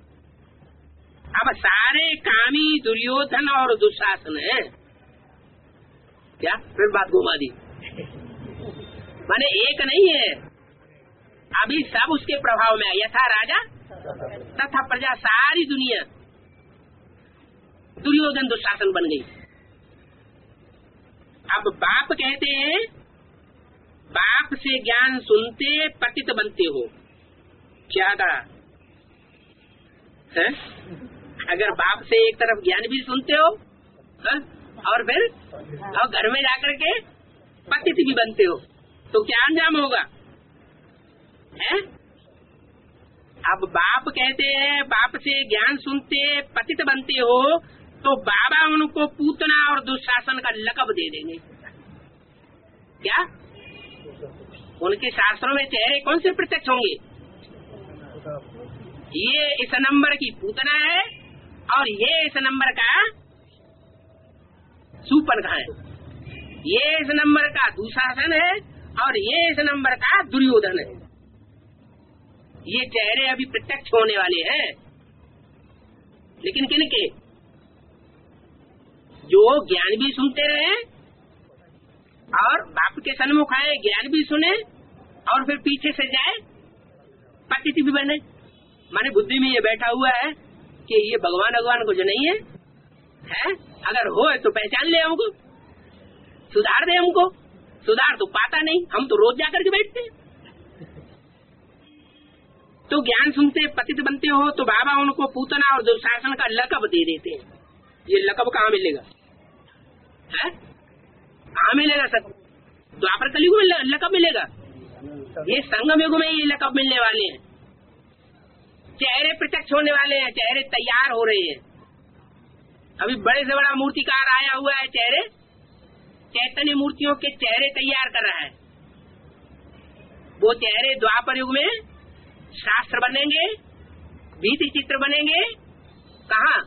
अब सारे कामी दुर्योधन और दुशासन है। क्या फिर बात घुमा दी, माने एक नहीं है, अभी सब उसके प्रभाव में है। यथा राजा तथा प्रजा, सारी दुनिया दुर्योधन दुशासन बन गई। अब बाप कहते हैं बाप से ज्ञान सुनते पतित बनते हो। क्या कहा है? अगर बाप से एक तरफ ज्ञान भी सुनते हो और फिर और घर में जाकर के पतित भी बनते हो तो क्या अंजाम होगा है? अब बाप कहते हैं बाप से ज्ञान सुनते पतित बनते हो, तो बाबा उनको पूतना और दुशासन का लकब दे देंगे। क्या उनके शास्त्रों में चेहरे कौन से प्रत्यक्ष होंगे? ये इस नंबर की पूतना है और ये इस नंबर का सुपन है, ये इस नंबर का दुशासन है और ये इस नंबर का दुर्योधन है। ये चेहरे अभी प्रत्यक्ष होने वाले हैं, लेकिन किनके? जो ज्ञान भी सुनते रहे और बाप के सन्मुख आए ज्ञान भी सुने और फिर पीछे से जाए पतित भी बने। माने बुद्धि में ये बैठा हुआ है कि ये भगवान भगवान कुछ नहीं है, है? अगर हो तो पहचान ले हमको, सुधार दे हमको। सुधार तो पाता नहीं, हम तो रोज जाकर के बैठते हैं। तो ज्ञान सुनते पतित बनते हो तो बाबा उनको पूतना और दुशासन का लकब दे देते हैं। ये लकब कहाँ मिलेगा? है कहाँ मिलेगा? सब द्वापर कलयुग में लकब मिलेगा। ये संगम युग में ये लकब मिलने वाले हैं। चेहरे प्रत्यक्ष होने वाले हैं, चेहरे तैयार हो रहे हैं। अभी बड़े से बड़ा मूर्तिकार आया हुआ है, चेहरे चैतन्य मूर्तियों के चेहरे तैयार कर रहा है। वो चेहरे द्वापर युग में शास्त्र बनेंगे, भीति चित्र बनेंगे। कहाँ?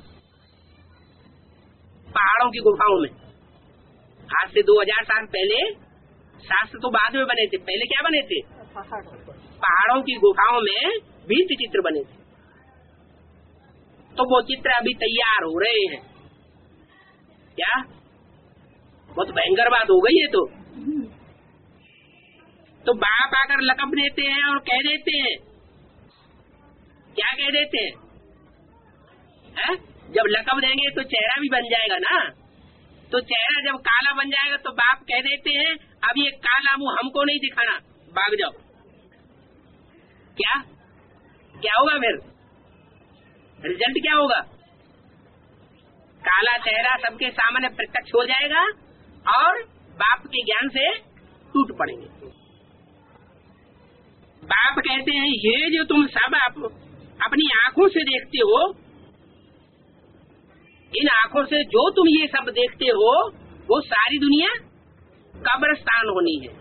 पहाड़ों की गुफाओं में। आज से 2000 साल पहले शास्त्र तो बाद में बने थे, पहले क्या बने थे? पहाड़ों की गुफाओं में भीति चित्र बने थे। तो वो चित्र अभी तैयार हो रहे हैं। क्या बहुत भयंकर बात हो गई है। तो बाप आकर लकब देते हैं और कह देते हैं, क्या कह देते हैं? है? जब लकब देंगे तो चेहरा भी बन जाएगा ना। तो चेहरा जब काला बन जाएगा तो बाप कह देते हैं, अब ये काला मुंह हमको नहीं दिखाना, भाग जाओ। क्या क्या होगा फिर? रिजल्ट क्या होगा? काला चेहरा सबके सामने प्रत्यक्ष हो जाएगा और बाप के ज्ञान से टूट पड़ेंगे। बाप कहते हैं, ये जो तुम सब अपनी आंखों से देखते हो, इन आंखों से जो तुम ये सब देखते हो, वो सारी दुनिया कब्रिस्तान होनी है।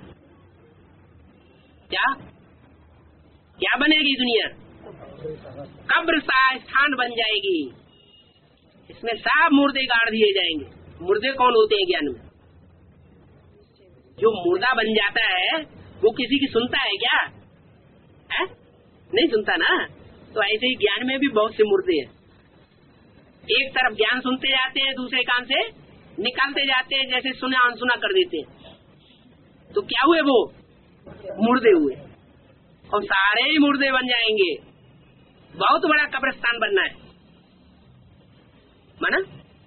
क्या क्या बनेगी दुनिया? कब्र सा स्थान बन जाएगी। इसमें सब मुर्दे गाड़ दिए जाएंगे। मुर्दे कौन होते हैं ज्ञान में? जो मुर्दा बन जाता है वो किसी की सुनता है क्या? है? नहीं सुनता ना। तो ऐसे ही ज्ञान में भी बहुत से मुर्दे हैं। एक तरफ ज्ञान सुनते जाते हैं, दूसरे कान से निकालते जाते हैं, जैसे सुना अनसुना कर देते हैं। तो क्या हुए? वो मुर्दे हुए और सारे ही मुर्दे बन जाएंगे। बहुत बड़ा कब्रिस्तान बनना है। माना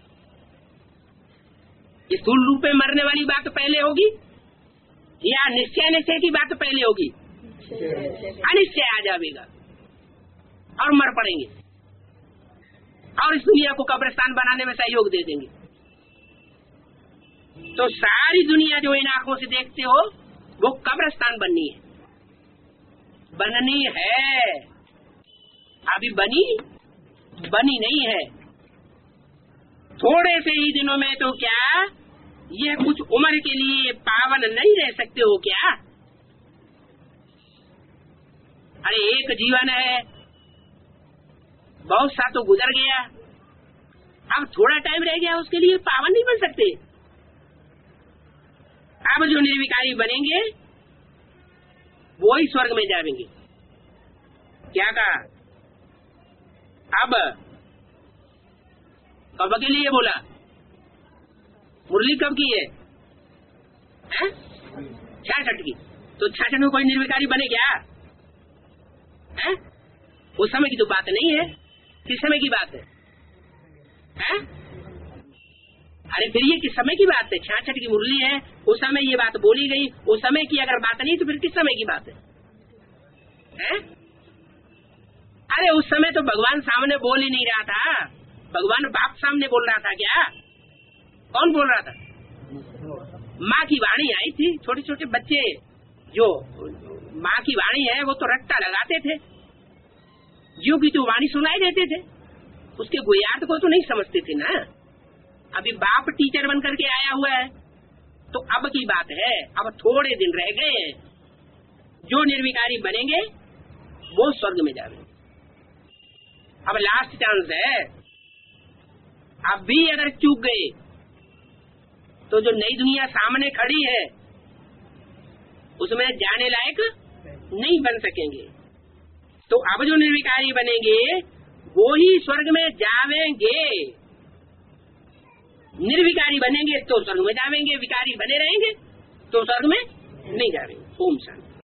स्थूल रूप में मरने वाली बात पहले होगी या निश्चय निश्चय की बात पहले होगी? अनिश्चय आ जाएगा और मर पड़ेंगे और इस दुनिया को कब्रिस्तान बनाने में सहयोग दे देंगे। तो सारी दुनिया जो इन आंखों से देखते हो वो कब्रिस्तान बननी है, बननी है। अभी बनी नहीं है। थोड़े से ही दिनों में तो क्या ये कुछ उम्र के लिए पावन नहीं रह सकते हो क्या? अरे एक जीवन है, बहुत सा तो गुजर गया, अब थोड़ा टाइम रह गया, उसके लिए पावन नहीं बन सकते। अब जो निर्विकारी बनेंगे वो ही स्वर्ग में जाएंगे। क्या कहा? अब कब के लिए बोला? मुरली कब की है? 66 की। तो 66 में कोई निर्विकारी बने क्या? है? उस समय की तो बात नहीं है। किस समय की बात है? अरे फिर ये किस समय की बात है? 66 की मुरली है, उस समय ये बात बोली गई। उस समय की अगर बात नहीं तो फिर किस समय की बात है? अरे उस समय तो भगवान सामने बोल ही नहीं रहा था। भगवान बाप सामने बोल रहा था क्या? कौन बोल रहा था? माँ की वाणी आई थी। छोटे छोटे बच्चे जो माँ की वाणी है वो तो रट्टा लगाते थे, जीव की तो वाणी सुनाई देते थे, उसके गुयार्थ को तो नहीं समझते थे ना। अभी बाप टीचर बन करके आया हुआ है तो अब की बात है। अब थोड़े दिन रह गए हैं। जो निर्विकारी बनेंगे वो स्वर्ग में जाएंगे। अब लास्ट चांस है। अब भी अगर चूक गए तो जो नई दुनिया सामने खड़ी है उसमें जाने लायक नहीं बन सकेंगे। तो अब जो निर्विकारी बनेंगे वो ही स्वर्ग में जावेंगे। निर्विकारी बनेंगे तो स्वर्ग में जावेंगे, विकारी बने रहेंगे तो स्वर्ग में नहीं जावेंगे। ओम शांति।